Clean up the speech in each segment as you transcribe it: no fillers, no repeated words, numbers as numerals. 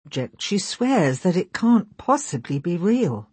subject, she swears that it can't possibly be real.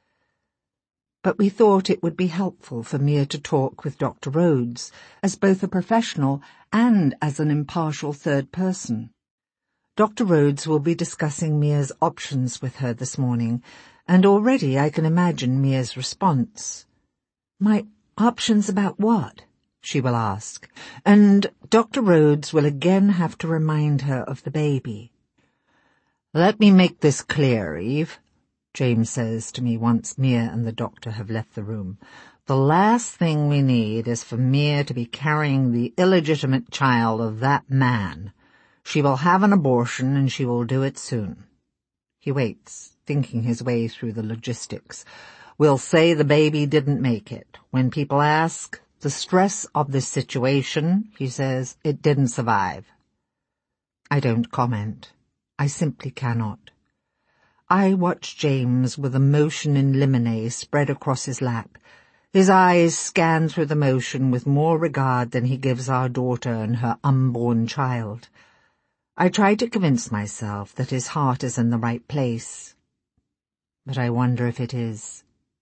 But we thought it would be helpful for Mia to talk with Dr. Rhodes, as both a professional and as an impartial third person. Dr. Rhodes will be discussing Mia's options with her this morning, and already I can imagine Mia's response. "My options about what?" she will ask, and Dr. Rhodes will again have to remind her of the baby. "Let me make this clear, Eve," James says to me once Mia and the doctor have left the room. "The last thing we need is for Mia to be carrying the illegitimate child of that man. She will have an abortion, and she will do it soon." He waits, thinking his way through the logistics. "We'll say the baby didn't make it. When people ask, the stress of this situation," he says, "it didn't survive." I don't comment. I simply cannot. I watch James with a motion in limine spread across his lap. His eyes scan through the motion with more regard than he gives our daughter and her unborn child. I try to convince myself that his heart is in the right place, but I wonder if it is.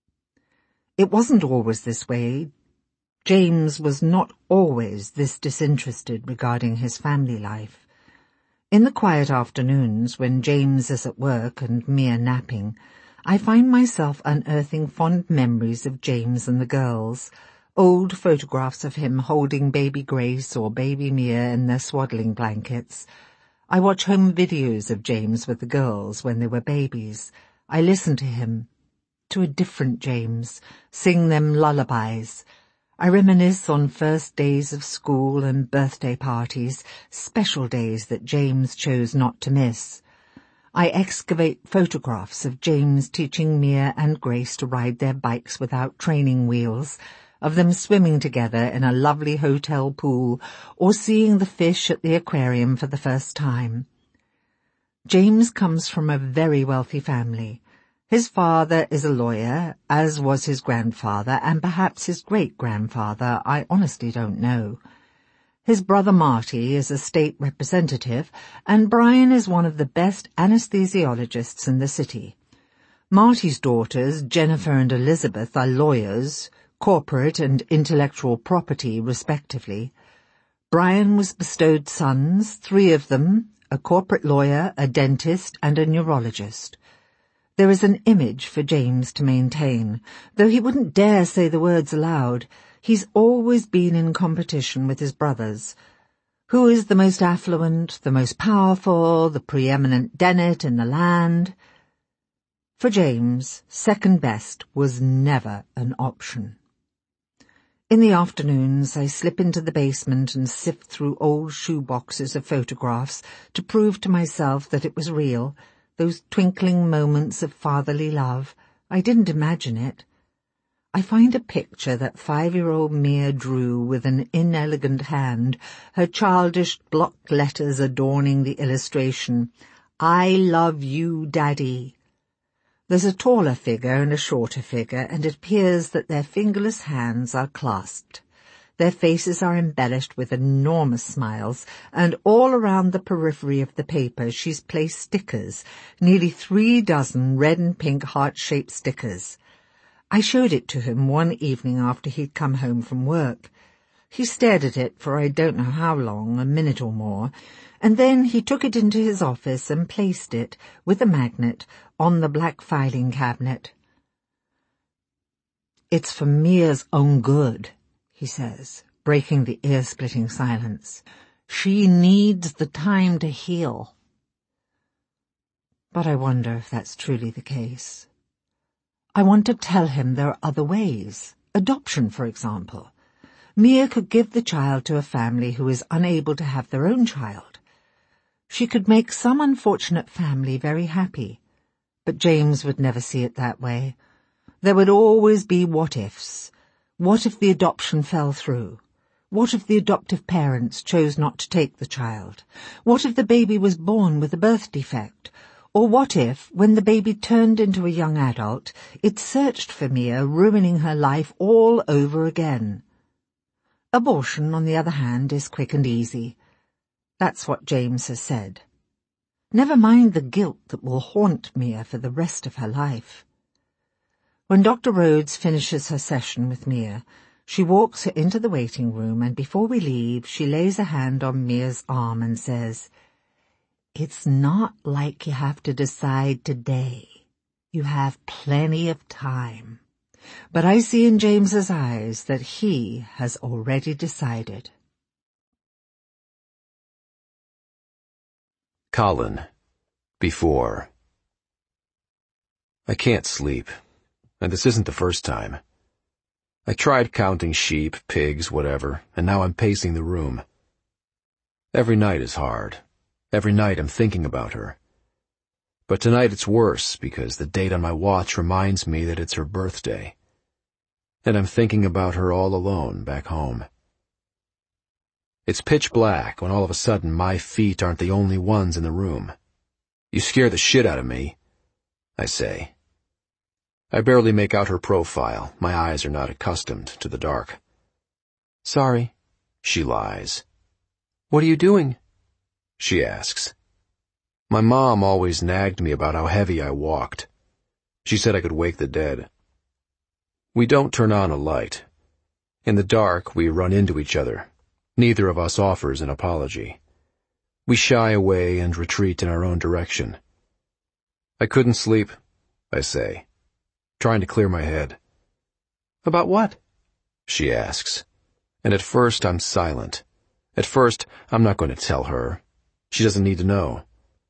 It wasn't always this way. James was not always this disinterested regarding his family life. In the quiet afternoons, when James is at work and Mia napping, I find myself unearthing fond memories of James and the girls, old photographs of him holding baby Grace or baby Mia in their swaddling blankets. I watch home videos of James with the girls when they were babies. I listen to him, to a different James, sing them lullabies. I reminisce on first days of school and birthday parties, special days that James chose not to miss. I excavate photographs of James teaching Mia and Grace to ride their bikes without training wheels, of them swimming together in a lovely hotel pool, or seeing the fish at the aquarium for the first time. James comes from a very wealthy family. His father is a lawyer, as was his grandfather, and perhaps his great-grandfather. I honestly don't know. His brother Marty is a state representative, and Brian is one of the best anesthesiologists in the city. Marty's daughters, Jennifer and Elizabeth, are lawyers, corporate and intellectual property, respectively. Brian was bestowed sons, 3 of them, a corporate lawyer, a dentist, and a neurologist. There is an image for James to maintain. Though he wouldn't dare say the words aloud, he's always been in competition with his brothers. Who is the most affluent, the most powerful, the preeminent Dennett in the land? For James, second best was never an option. In the afternoons, I slip into the basement and sift through old shoe boxes of photographs to prove to myself that it was real, those twinkling moments of fatherly love. I didn't imagine it. I find a picture that 5-year-old Mia drew with an inelegant hand, her childish block letters adorning the illustration, "I love you, Daddy." There's a taller figure and a shorter figure, and it appears that their fingerless hands are clasped. Their faces are embellished with enormous smiles, and all around the periphery of the paper she's placed stickers, nearly 3 dozen red and pink heart-shaped stickers. I showed it to him one evening after he'd come home from work. He stared at it for I don't know how long, a minute or more, and then he took it into his office and placed it, with a magnet, on the black filing cabinet. "It's for Mia's own good," he says, breaking the ear-splitting silence. "She needs the time to heal." But I wonder if that's truly the case. I want to tell him there are other ways. Adoption, for example. Mia could give the child to a family who is unable to have their own child. She could make some unfortunate family very happy, but James would never see it that way. There would always be what-ifs. What if the adoption fell through? What if the adoptive parents chose not to take the child? What if the baby was born with a birth defect? Or what if, when the baby turned into a young adult, it searched for Mia, ruining her life all over again? Abortion, on the other hand, is quick and easy. That's what James has said. Never mind the guilt that will haunt Mia for the rest of her life. When Dr. Rhodes finishes her session with Mia, she walks her into the waiting room, and before we leave, she lays a hand on Mia's arm and says, "It's not like you have to decide today. You have plenty of time." But I see in James's eyes that he has already decided. Colin. Before. I can't sleep, and this isn't the first time. I tried counting sheep, pigs, whatever, and now I'm pacing the room. Every night is hard. Every night I'm thinking about her. But tonight it's worse because the date on my watch reminds me that it's her birthday. And I'm thinking about her all alone back home. It's pitch black when all of a sudden my feet aren't the only ones in the room. "You scare the shit out of me," I say. I barely make out her profile. My eyes are not accustomed to the dark. "Sorry," she lies. "What are you doing?" she asks. My mom always nagged me about how heavy I walked. She said I could wake the dead. We don't turn on a light. In the dark, we run into each other. Neither of us offers an apology. We shy away and retreat in our own direction. "I couldn't sleep," I say, trying to clear my head. "About what?" she asks. And at first I'm silent. At first I'm not going to tell her. She doesn't need to know.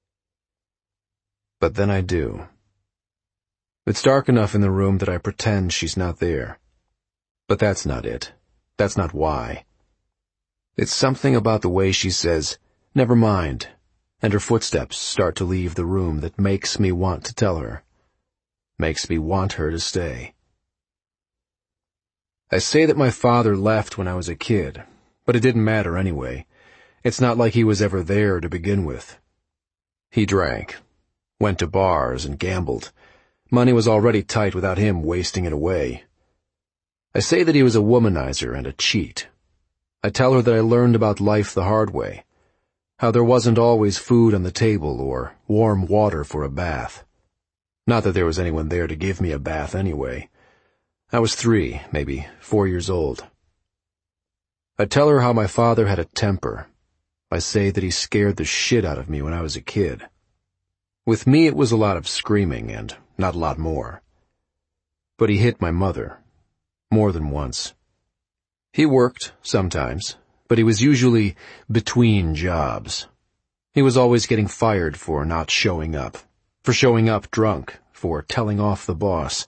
But then I do. It's dark enough in the room that I pretend she's not there. But that's not it. That's not why. It's something about the way she says, "Never mind," and her footsteps start to leave the room that makes me want to tell her. Makes me want her to stay. I say that my father left when I was a kid, but it didn't matter anyway. It's not like he was ever there to begin with. He drank, went to bars and gambled. Money was already tight without him wasting it away. I say that he was a womanizer and a cheat. I tell her that I learned about life the hard way, how there wasn't always food on the table or warm water for a bath. Not that there was anyone there to give me a bath anyway. I was 3, maybe 4 years old. I tell her how my father had a temper. I say that he scared the shit out of me when I was a kid. With me it was a lot of screaming and not a lot more. But he hit my mother. More than once. He worked, sometimes, but he was usually between jobs. He was always getting fired for not showing up, for showing up drunk, for telling off the boss.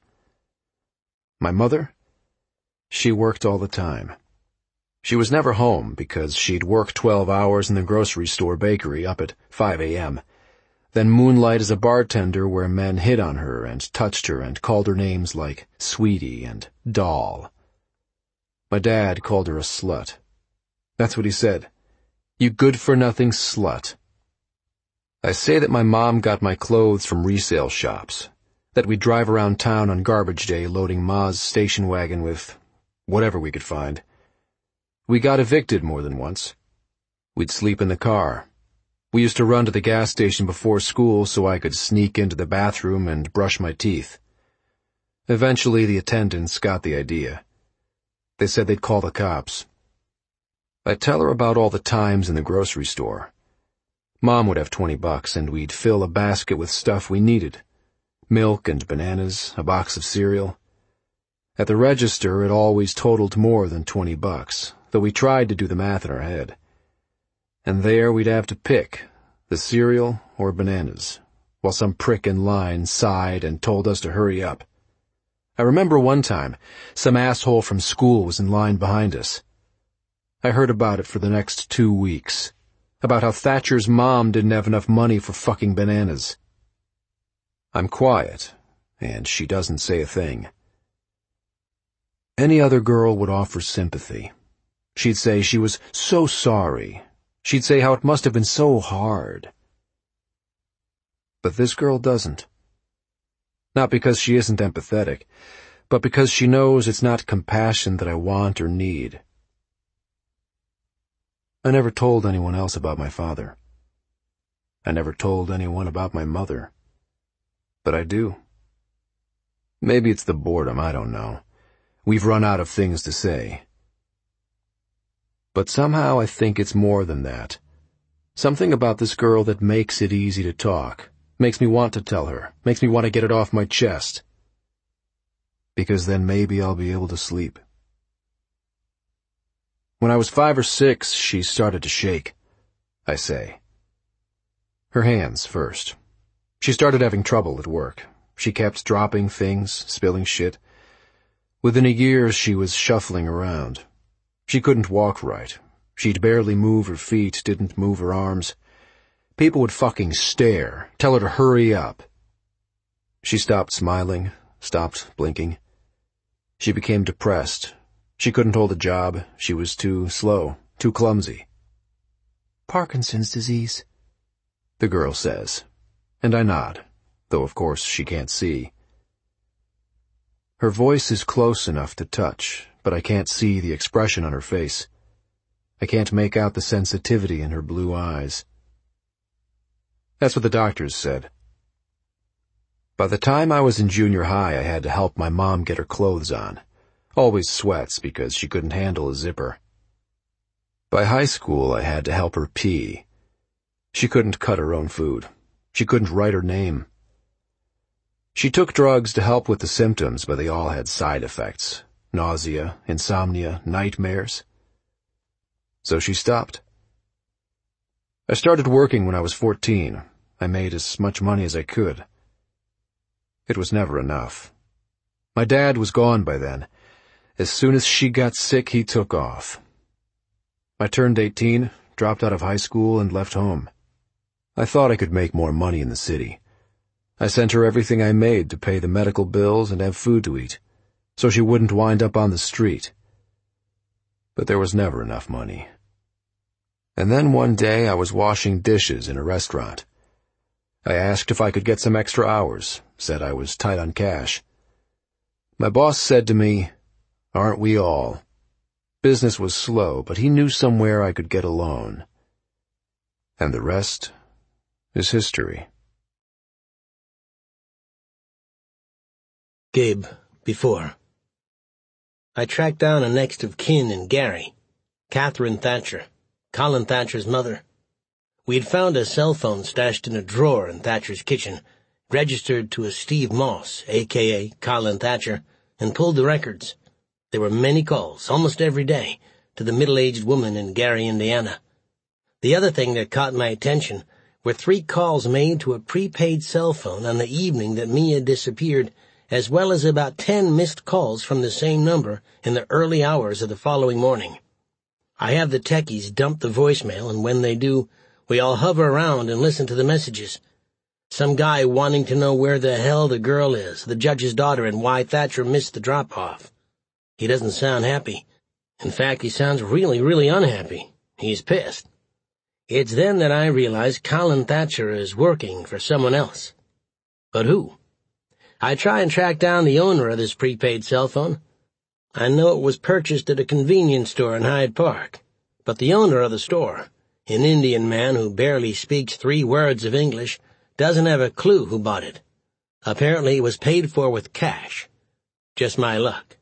My mother? She worked all the time. She was never home because she'd work 12 hours in the grocery store bakery up at 5 a.m., then moonlight as a bartender where men hit on her and touched her and called her names like Sweetie and Doll. My dad called her a slut. That's what he said. "You good-for-nothing slut." I say that my mom got my clothes from resale shops, that we'd drive around town on garbage day loading Ma's station wagon with whatever we could find. We got evicted more than once. We'd sleep in the car. We used to run to the gas station before school so I could sneak into the bathroom and brush my teeth. Eventually the attendants got the idea. They said they'd call the cops. I tell her about all the times in the grocery store. Mom would have $20 and we'd fill a basket with stuff we needed. Milk and bananas, a box of cereal. At the register it always totaled more than $20, though we tried to do the math in our head. And there we'd have to pick, the cereal or bananas, while some prick in line sighed and told us to hurry up. I remember one time, some asshole from school was in line behind us. I heard about it for the next 2 weeks, about how Thatcher's mom didn't have enough money for fucking bananas. I'm quiet, and she doesn't say a thing. Any other girl would offer sympathy. She'd say she was so sorry. She'd say how it must have been so hard. But this girl doesn't. Not because she isn't empathetic, but because she knows it's not compassion that I want or need. I never told anyone else about my father. I never told anyone about my mother. But I do. Maybe it's the boredom, I don't know. We've run out of things to say. But somehow I think it's more than that. Something about this girl that makes it easy to talk, makes me want to tell her, makes me want to get it off my chest. Because then maybe I'll be able to sleep. When I was 5 or 6, she started to shake, I say. Her hands first. She started having trouble at work. She kept dropping things, spilling shit. Within a year, she was shuffling around. She couldn't walk right. She'd barely move her feet, didn't move her arms. People would fucking stare, tell her to hurry up. She stopped smiling, stopped blinking. She became depressed. She couldn't hold a job. She was too slow, too clumsy. "Parkinson's disease," the girl says, and I nod, though of course she can't see. Her voice is close enough to touch, but I can't see the expression on her face. I can't make out the sensitivity in her blue eyes. That's what the doctors said. By the time I was in junior high, I had to help my mom get her clothes on. Always sweats because she couldn't handle a zipper. By high school, I had to help her pee. She couldn't cut her own food. She couldn't write her name. She took drugs to help with the symptoms, but they all had side effects. Nausea, insomnia, nightmares. So she stopped. I started working when I was 14. I made as much money as I could. It was never enough. My dad was gone by then. As soon as she got sick, he took off. I turned 18, dropped out of high school, and left home. I thought I could make more money in the city. I sent her everything I made to pay the medical bills and have food to eat, so she wouldn't wind up on the street. But there was never enough money. And then one day I was washing dishes in a restaurant. I asked if I could get some extra hours, said I was tight on cash. My boss said to me, "Aren't we all?" Business was slow, but he knew somewhere I could get a loan. And the rest is history. Gabe, before. I tracked down a next of kin in Gary, Catherine Thatcher, Colin Thatcher's mother. We'd found a cell phone stashed in a drawer in Thatcher's kitchen, registered to a Steve Moss, a.k.a. Colin Thatcher, and pulled the records. There were many calls, almost every day, to the middle-aged woman in Gary, Indiana. The other thing that caught my attention were 3 calls made to a prepaid cell phone on the evening that Mia disappeared, as well as about 10 missed calls from the same number in the early hours of the following morning. I have the techies dump the voicemail, and when they do, we all hover around and listen to the messages. Some guy wanting to know where the hell the girl is, the judge's daughter, and why Thatcher missed the drop-off. He doesn't sound happy. In fact, he sounds really, really unhappy. He's pissed. It's then that I realize Colin Thatcher is working for someone else. But who? I try and track down the owner of this prepaid cell phone. I know it was purchased at a convenience store in Hyde Park, but the owner of the store, an Indian man who barely speaks 3 words of English, doesn't have a clue who bought it. Apparently it was paid for with cash. Just my luck.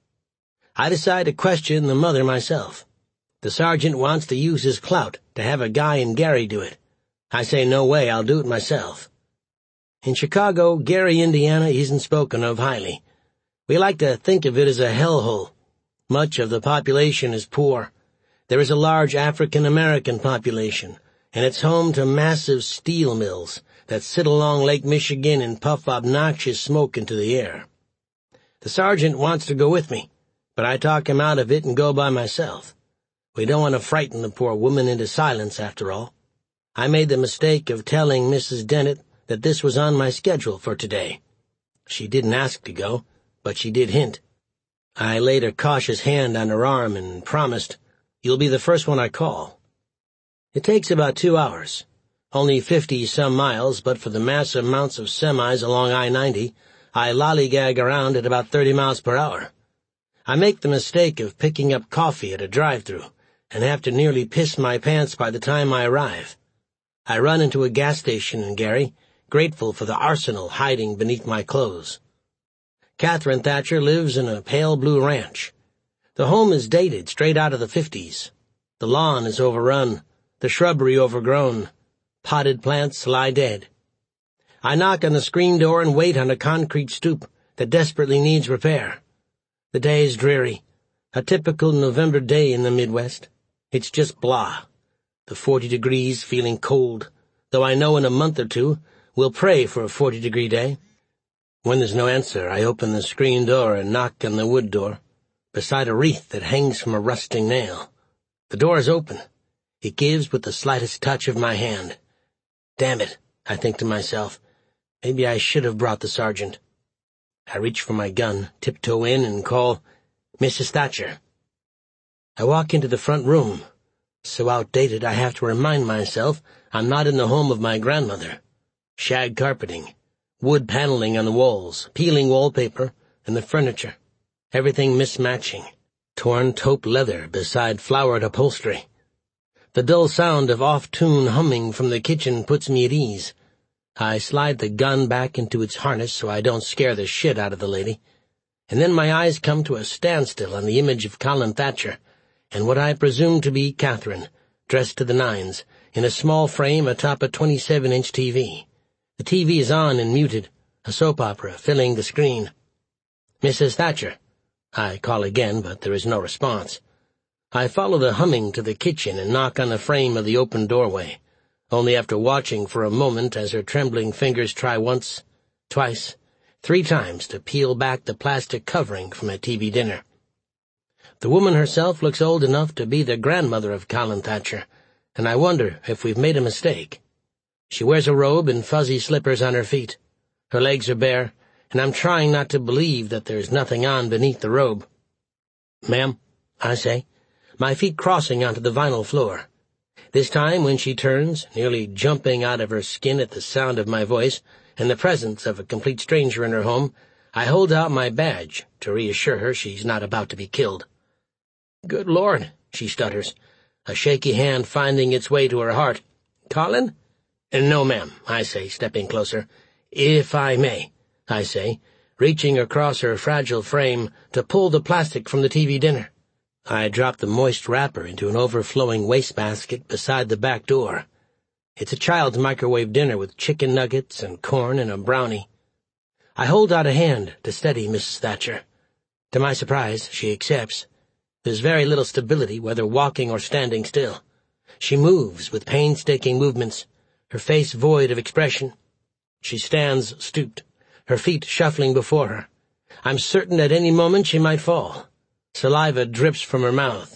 I decide to question the mother myself. The sergeant wants to use his clout to have a guy in Gary do it. I say no way, I'll do it myself. In Chicago, Gary, Indiana isn't spoken of highly. We like to think of it as a hellhole. Much of the population is poor. There is a large African-American population, and it's home to massive steel mills that sit along Lake Michigan and puff obnoxious smoke into the air. The sergeant wants to go with me, but I talk him out of it and go by myself. We don't want to frighten the poor woman into silence, after all. I made the mistake of telling Mrs. Dennett that this was on my schedule for today. She didn't ask to go, but she did hint. I laid a cautious hand on her arm and promised, "You'll be the first one I call." It takes about 2 hours. Only 50-some miles, but for the massive amounts of semis along I-90, I lollygag around at about 30 miles per hour. I make the mistake of picking up coffee at a drive-thru, and have to nearly piss my pants by the time I arrive. I run into a gas station in Gary, grateful for the arsenal hiding beneath my clothes. Catherine Thatcher lives in a pale blue ranch. The home is dated straight out of the 50s. The lawn is overrun, the shrubbery overgrown. Potted plants lie dead. I knock on the screen door and wait on a concrete stoop that desperately needs repair. The day is dreary, a typical November day in the Midwest. It's just blah. The 40 degrees feeling cold, though I know in a month or two we'll pray for a 40-degree day. When there's no answer, I open the screen door and knock on the wood door, beside a wreath that hangs from a rusting nail. The door is open. It gives but the slightest touch of my hand. Damn it, I think to myself. Maybe I should have brought the sergeant. I reach for my gun, tiptoe in, and call, "Mrs. Thatcher." I walk into the front room. So outdated I have to remind myself I'm not in the home of my grandmother. Shag carpeting, wood paneling on the walls, peeling wallpaper, and the furniture. Everything mismatching. Torn taupe leather beside flowered upholstery. The dull sound of off-tune humming from the kitchen puts me at ease. I slide the gun back into its harness so I don't scare the shit out of the lady. And then my eyes come to a standstill on the image of Colin Thatcher, and what I presume to be Catherine, dressed to the nines, in a small frame atop a 27-inch TV. The TV is on and muted, a soap opera filling the screen. "Mrs. Thatcher." I call again, but there is no response. I follow the humming to the kitchen and knock on the frame of the open doorway, only after watching for a moment as her trembling fingers try once, twice, 3 times to peel back the plastic covering from a TV dinner. The woman herself looks old enough to be the grandmother of Colin Thatcher, and I wonder if we've made a mistake. She wears a robe and fuzzy slippers on her feet. Her legs are bare, and I'm trying not to believe that there's nothing on beneath the robe. "Ma'am," I say, my feet crossing onto the vinyl floor. This time, when she turns, nearly jumping out of her skin at the sound of my voice and the presence of a complete stranger in her home, I hold out my badge to reassure her she's not about to be killed. "Good Lord," she stutters, a shaky hand finding its way to her heart. "Colin?" "No, ma'am," I say, stepping closer. "If I may," I say, reaching across her fragile frame to pull the plastic from the TV dinner. I drop the moist wrapper into an overflowing wastebasket beside the back door. It's a child's microwave dinner with chicken nuggets and corn and a brownie. I hold out a hand to steady Mrs. Thatcher. To my surprise, she accepts. There's very little stability, whether walking or standing still. She moves with painstaking movements, her face void of expression. She stands stooped, her feet shuffling before her. I'm certain at any moment she might fall. Saliva drips from her mouth.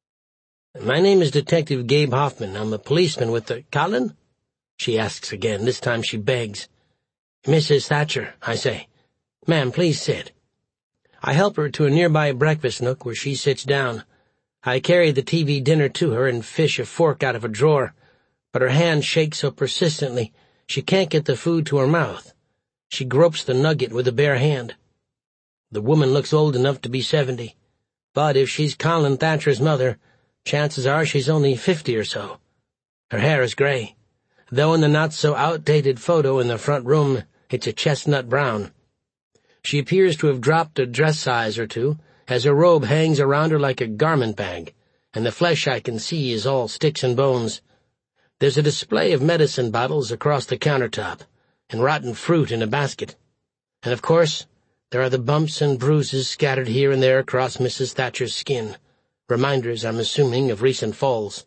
"My name is Detective Gabe Hoffman. I'm a policeman with the—" "Colin?" she asks again. This time she begs. "Mrs. Thatcher," I say. "Ma'am, please sit." I help her to a nearby breakfast nook where she sits down. I carry the TV dinner to her and fish a fork out of a drawer, but her hand shakes so persistently she can't get the food to her mouth. She gropes the nugget with a bare hand. The woman looks old enough to be 70, but if she's Colin Thatcher's mother, chances are she's only 50 or so. Her hair is gray, though in the not-so-outdated photo in the front room it's a chestnut brown. She appears to have dropped a dress size or two, as her robe hangs around her like a garment bag, and the flesh I can see is all sticks and bones. There's a display of medicine bottles across the countertop, and rotten fruit in a basket. And of course, there are the bumps and bruises scattered here and there across Mrs. Thatcher's skin, reminders, I'm assuming, of recent falls.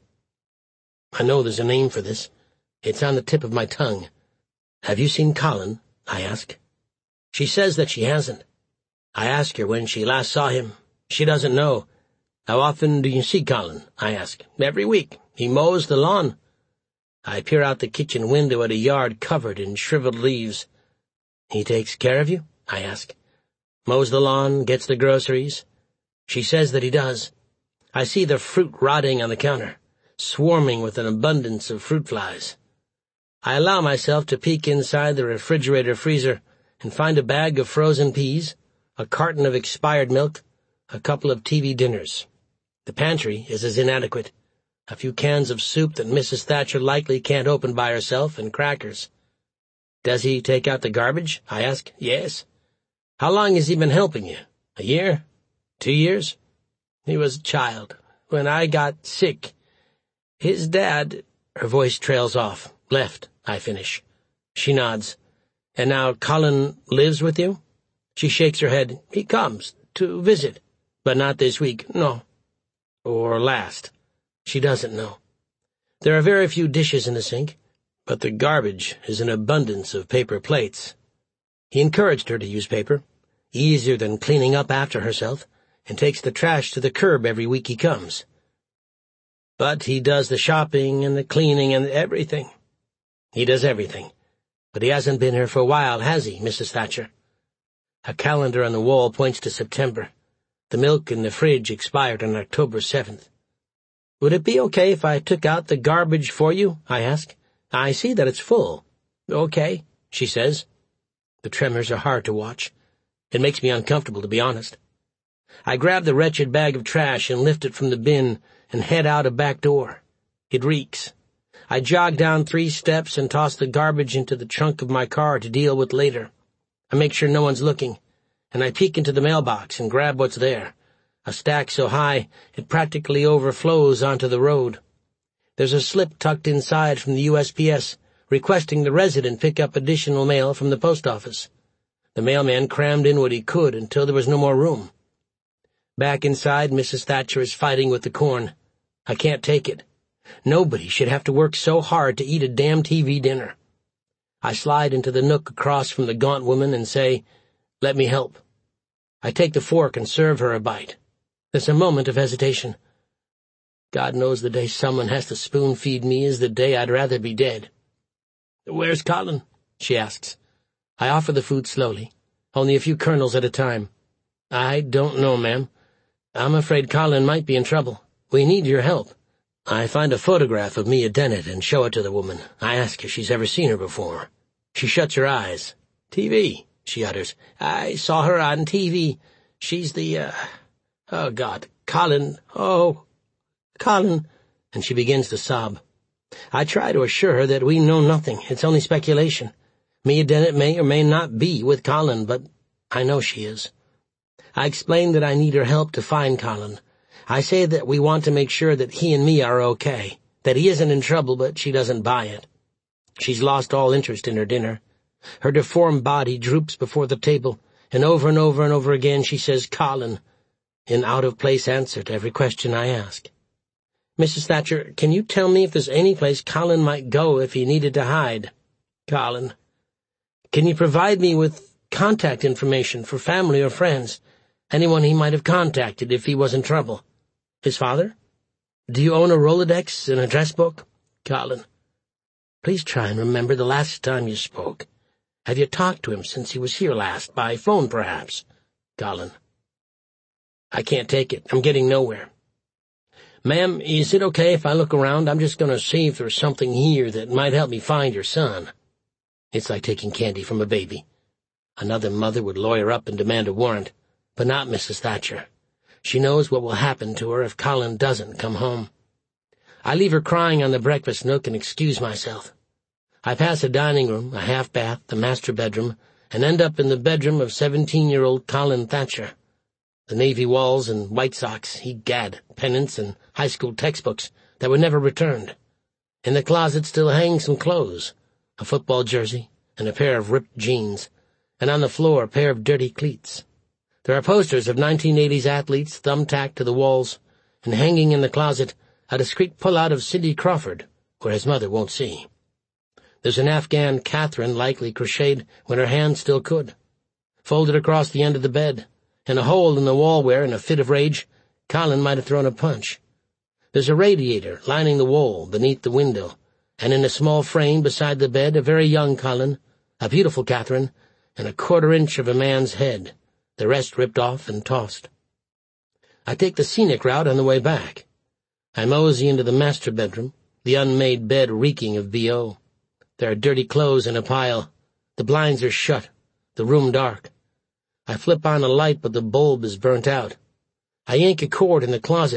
I know there's a name for this. It's on the tip of my tongue. "Have you seen Colin?" I ask. She says that she hasn't. I ask her when she last saw him. She doesn't know. "How often do you see Colin?" I ask. "Every week. He mows the lawn." I peer out the kitchen window at a yard covered in shriveled leaves. "He takes care of you?" I ask. "Mows the lawn, gets the groceries?" She says that he does. I see the fruit rotting on the counter, swarming with an abundance of fruit flies. I allow myself to peek inside the refrigerator freezer and find a bag of frozen peas, a carton of expired milk, a couple of TV dinners. The pantry is as inadequate. A few cans of soup that Mrs. Thatcher likely can't open by herself, and crackers. Does he take out the garbage? I ask. Yes. How long has he been helping you? A year? 2 years? He was a child. When I got sick, his dad— Her voice trails off. Left, I finish. She nods. And now Colin lives with you? She shakes her head. He comes to visit, but not this week, no. Or last. She doesn't know. There are very few dishes in the sink, but the garbage is an abundance of paper plates. He encouraged her to use paper, easier than cleaning up after herself, and takes the trash to the curb every week he comes. But he does the shopping and the cleaning and everything. He does everything. But he hasn't been here for a while, has he, Mrs. Thatcher? A calendar on the wall points to September. The milk in the fridge expired on October 7th. Would it be okay if I took out the garbage for you? I ask. I see that it's full. Okay, she says. The tremors are hard to watch. It makes me uncomfortable, to be honest. I grab the wretched bag of trash and lift it from the bin and head out a back door. It reeks. I jog down 3 steps and toss the garbage into the trunk of my car to deal with later. I make sure no one's looking, and I peek into the mailbox and grab what's there, a stack so high it practically overflows onto the road. There's a slip tucked inside from the USPS, requesting the resident pick up additional mail from the post office. The mailman crammed in what he could until there was no more room. Back inside, Mrs. Thatcher is fighting with the corn. I can't take it. Nobody should have to work so hard to eat a damn TV dinner. I slide into the nook across from the gaunt woman and say, "Let me help." I take the fork and serve her a bite. There's a moment of hesitation. God knows the day someone has to spoon-feed me is the day I'd rather be dead. "Where's Colin?" she asks. I offer the food slowly, only a few kernels at a time. "I don't know, ma'am. I'm afraid Colin might be in trouble. We need your help." I find a photograph of Mia Dennett and show it to the woman. I ask if she's ever seen her before. She shuts her eyes. "TV," she utters. "I saw her on TV. She's the, oh, God, Colin, oh, Colin," and she begins to sob. I try to assure her that we know nothing. It's only speculation. Mia Dennett may or may not be with Colin, but I know she is. I explain that I need her help to find Colin. I say that we want to make sure that he and me are okay, that he isn't in trouble, but she doesn't buy it. She's lost all interest in her dinner. Her deformed body droops before the table, and over and over and over again she says Colin, in out-of-place answer to every question I ask. "Mrs. Thatcher, can you tell me if there's any place Colin might go if he needed to hide?" "Colin. Can you provide me with contact information for family or friends, anyone he might have contacted if he was in trouble? His father? Do you own a Rolodex, an address book?" "Colin. Please try and remember the last time you spoke. Have you talked to him since he was here last, by phone perhaps?" "Colin. I can't take it. I'm getting nowhere. Ma'am, is it okay if I look around? I'm just going to see if there's something here that might help me find your son." It's like taking candy from a baby. Another mother would lawyer up and demand a warrant, but not Mrs. Thatcher. She knows what will happen to her if Colin doesn't come home. I leave her crying on the breakfast nook and excuse myself. I pass a dining room, a half-bath, the master bedroom, and end up in the bedroom of 17-year-old Colin Thatcher. The navy walls and White Sox, egad, pennants and high school textbooks that were never returned. In the closet still hang some clothes, a football jersey and a pair of ripped jeans, and on the floor a pair of dirty cleats. There are posters of 1980s athletes thumbtacked to the walls, and hanging in the closet a discreet pull-out of Cindy Crawford, where his mother won't see. There's an Afghan Catherine likely crocheted when her hand still could, folded across the end of the bed, and a hole in the wall where, in a fit of rage, Colin might have thrown a punch. There's a radiator lining the wall beneath the window, and in a small frame beside the bed a very young Colin, a beautiful Catherine, and a quarter-inch of a man's head, the rest ripped off and tossed. I take the scenic route on the way back. I mosey into the master bedroom, the unmade bed reeking of B.O. There are dirty clothes in a pile. The blinds are shut, the room dark. I flip on a light, but the bulb is burnt out. I yank a cord in the closet,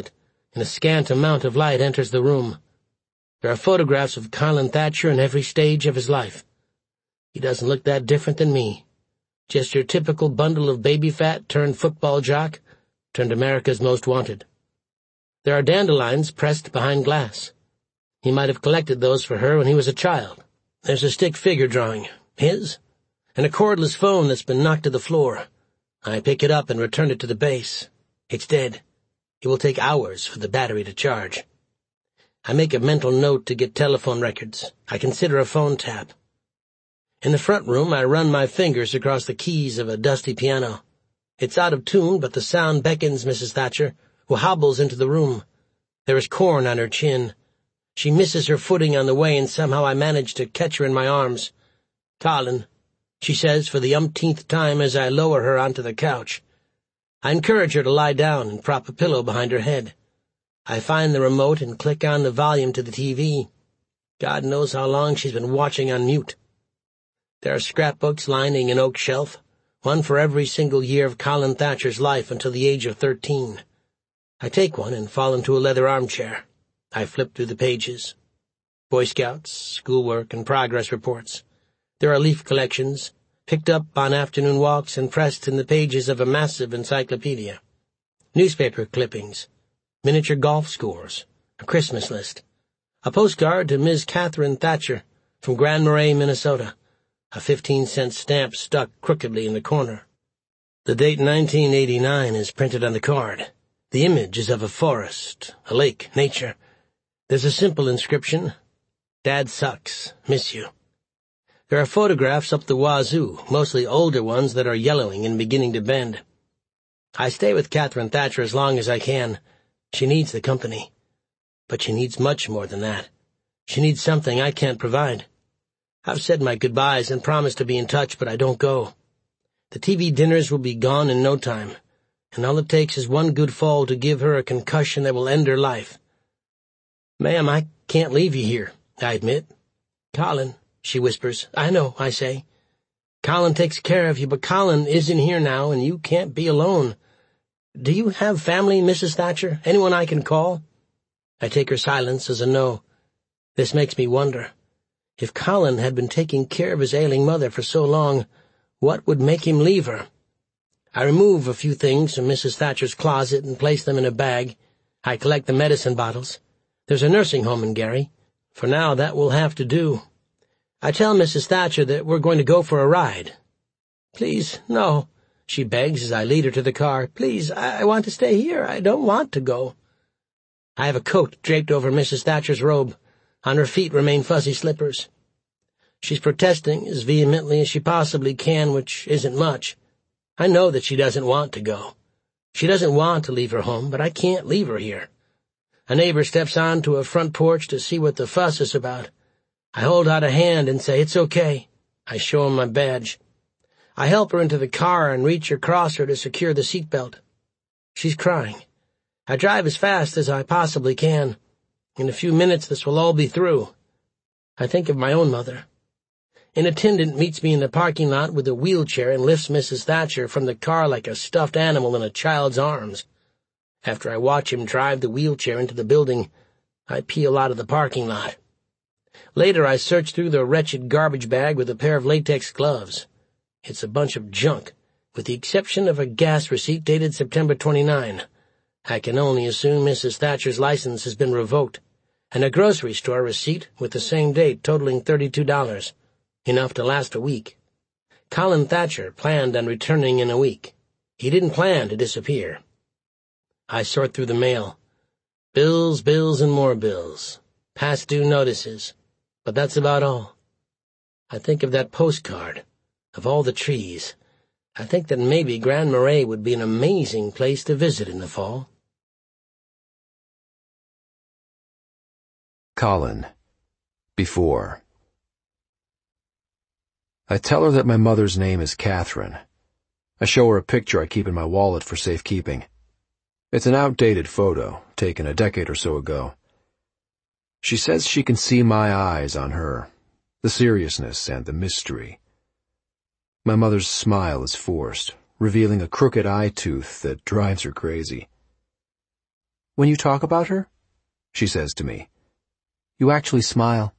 and a scant amount of light enters the room. There are photographs of Colin Thatcher in every stage of his life. He doesn't look that different than me. Just your typical bundle of baby fat turned football jock, turned America's Most Wanted. There are dandelions pressed behind glass. He might have collected those for her when he was a child. There's a stick figure drawing, his, and a cordless phone that's been knocked to the floor. I pick it up and return it to the base. It's dead. It will take hours for the battery to charge. I make a mental note to get telephone records. I consider a phone tap. In the front room, I run my fingers across the keys of a dusty piano. It's out of tune, but the sound beckons Mrs. Thatcher, who hobbles into the room. There is corn on her chin. She misses her footing on the way, and somehow I manage to catch her in my arms. "Colin," she says for the umpteenth time as I lower her onto the couch. I encourage her to lie down and prop a pillow behind her head. I find the remote and click on the volume to the TV. God knows how long she's been watching on mute. There are scrapbooks lining an oak shelf, one for every single year of Colin Thatcher's life until the age of 13. I take one and fall into a leather armchair. I flip through the pages. Boy Scouts, schoolwork, and progress reports. There are leaf collections, picked up on afternoon walks and pressed in the pages of a massive encyclopedia. Newspaper clippings, miniature golf scores, a Christmas list, a postcard to Ms. Catherine Thatcher from Grand Marais, Minnesota, a 15-cent stamp stuck crookedly in the corner. The date 1989 is printed on the card. The image is of a forest, a lake, nature. There's a simple inscription, "Dad sucks, miss you." There are photographs up the wazoo, mostly older ones that are yellowing and beginning to bend. I stay with Catherine Thatcher as long as I can. She needs the company. But she needs much more than that. She needs something I can't provide. I've said my goodbyes and promised to be in touch, but I don't go. The TV dinners will be gone in no time, and all it takes is one good fall to give her a concussion that will end her life. "Ma'am, I can't leave you here," I admit. "Colin," she whispers. "I know," I say. "Colin takes care of you, but Colin isn't here now, and you can't be alone. Do you have family, Mrs. Thatcher? Anyone I can call?" I take her silence as a no. This makes me wonder. If Colin had been taking care of his ailing mother for so long, what would make him leave her? I remove a few things from Mrs. Thatcher's closet and place them in a bag. I collect the medicine bottles. There's a nursing home in Gary. For now, that will have to do. I tell Mrs. Thatcher that we're going to go for a ride. "Please, no," she begs as I lead her to the car. "Please, I want to stay here. I don't want to go." I have a coat draped over Mrs. Thatcher's robe. On her feet remain fuzzy slippers. She's protesting as vehemently as she possibly can, which isn't much. I know that she doesn't want to go. She doesn't want to leave her home, but I can't leave her here. A neighbor steps onto a front porch to see what the fuss is about. I hold out a hand and say, "It's okay." I show him my badge. I help her into the car and reach across her to secure the seatbelt. She's crying. I drive as fast as I possibly can. In a few minutes this will all be through. I think of my own mother. An attendant meets me in the parking lot with a wheelchair and lifts Mrs. Thatcher from the car like a stuffed animal in a child's arms. After I watch him drive the wheelchair into the building, I peel out of the parking lot. Later I search through the wretched garbage bag with a pair of latex gloves. It's a bunch of junk, with the exception of a gas receipt dated September 29. I can only assume Mrs. Thatcher's license has been revoked, and a grocery store receipt with the same date totaling $32, enough to last a week. Colin Thatcher planned on returning in a week. He didn't plan to disappear. I sort through the mail. Bills, bills, and more bills. Past due notices. But that's about all. I think of that postcard, of all the trees. I think that maybe Grand Marais would be an amazing place to visit in the fall. Colin. Before. I tell her that my mother's name is Catherine. I show her a picture I keep in my wallet for safekeeping. It's an outdated photo, taken a decade or so ago. She says she can see my eyes on her, the seriousness and the mystery. My mother's smile is forced, revealing a crooked eye tooth that drives her crazy. when you talk about her?" she says to me. "You actually smile."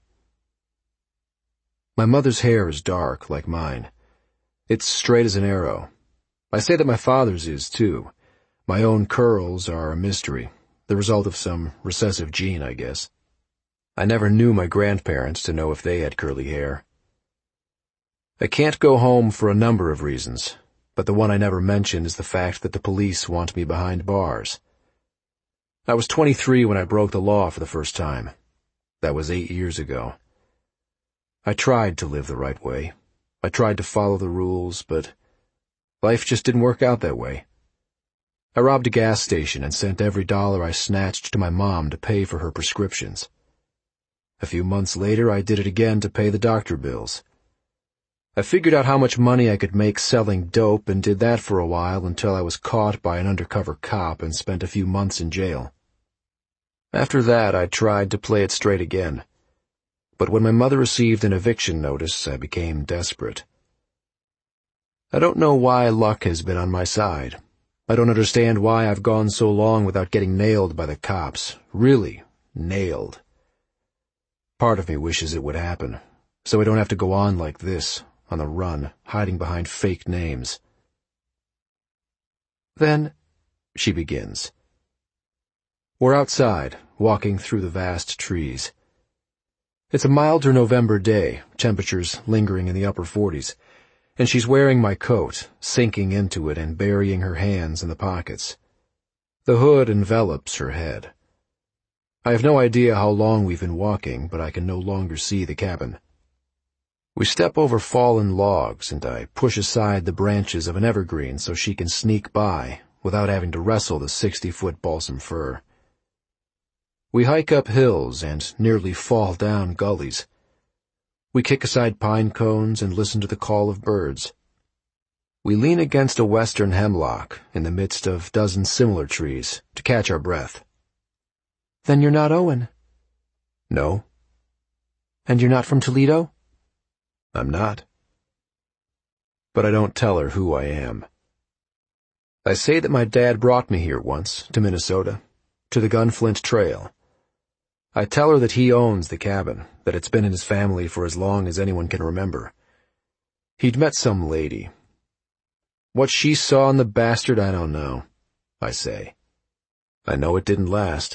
My mother's hair is dark, like mine. It's straight as an arrow. I say that my father's is, too. My own curls are a mystery, the result of some recessive gene, I guess. I never knew my grandparents to know if they had curly hair. I can't go home for a number of reasons, but the one I never mention is the fact that the police want me behind bars. I was 23 when I broke the law for the first time. That was 8 years ago. I tried to live the right way. I tried to follow the rules, but life just didn't work out that way. I robbed a gas station and sent every dollar I snatched to my mom to pay for her prescriptions. A few months later, I did it again to pay the doctor bills. I figured out how much money I could make selling dope and did that for a while until I was caught by an undercover cop and spent a few months in jail. After that, I tried to play it straight again. But when my mother received an eviction notice, I became desperate. I don't know why luck has been on my side. I don't understand why I've gone so long without getting nailed by the cops. Really, nailed. Part of me wishes it would happen, so I don't have to go on like this, on the run, hiding behind fake names. "Then," she begins. We're outside, walking through the vast trees. It's a milder November day, temperatures lingering in the upper 40s, and she's wearing my coat, sinking into it and burying her hands in the pockets. The hood envelops her head. I have no idea how long we've been walking, but I can no longer see the cabin. We step over fallen logs, and I push aside the branches of an evergreen so she can sneak by without having to wrestle the 60-foot balsam fir. We hike up hills and nearly fall down gullies. We kick aside pine cones and listen to the call of birds. We lean against a western hemlock in the midst of dozens similar trees to catch our breath. "Then you're not Owen?" "No." "And you're not from Toledo?" "I'm not." But I don't tell her who I am. I say that my dad brought me here once, to Minnesota, to the Gunflint Trail. I tell her that he owns the cabin, that it's been in his family for as long as anyone can remember. He'd met some lady. What she saw in the bastard, I don't know, I say. I know it didn't last.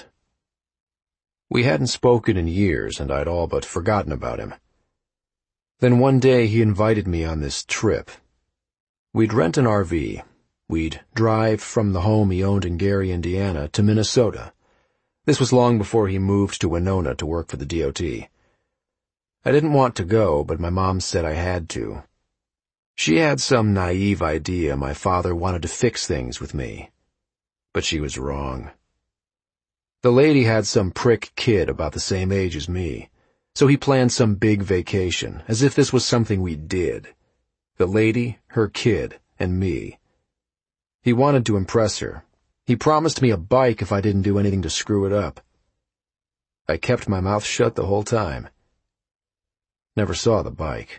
We hadn't spoken in years, and I'd all but forgotten about him. Then one day he invited me on this trip. We'd rent an RV. We'd drive from the home he owned in Gary, Indiana, to Minnesota. This was long before he moved to Winona to work for the DOT. I didn't want to go, but my mom said I had to. She had some naive idea my father wanted to fix things with me. But she was wrong. The lady had some prick kid about the same age as me, so he planned some big vacation, as if this was something we did. The lady, her kid, and me. He wanted to impress her. He promised me a bike if I didn't do anything to screw it up. I kept my mouth shut the whole time. Never saw the bike.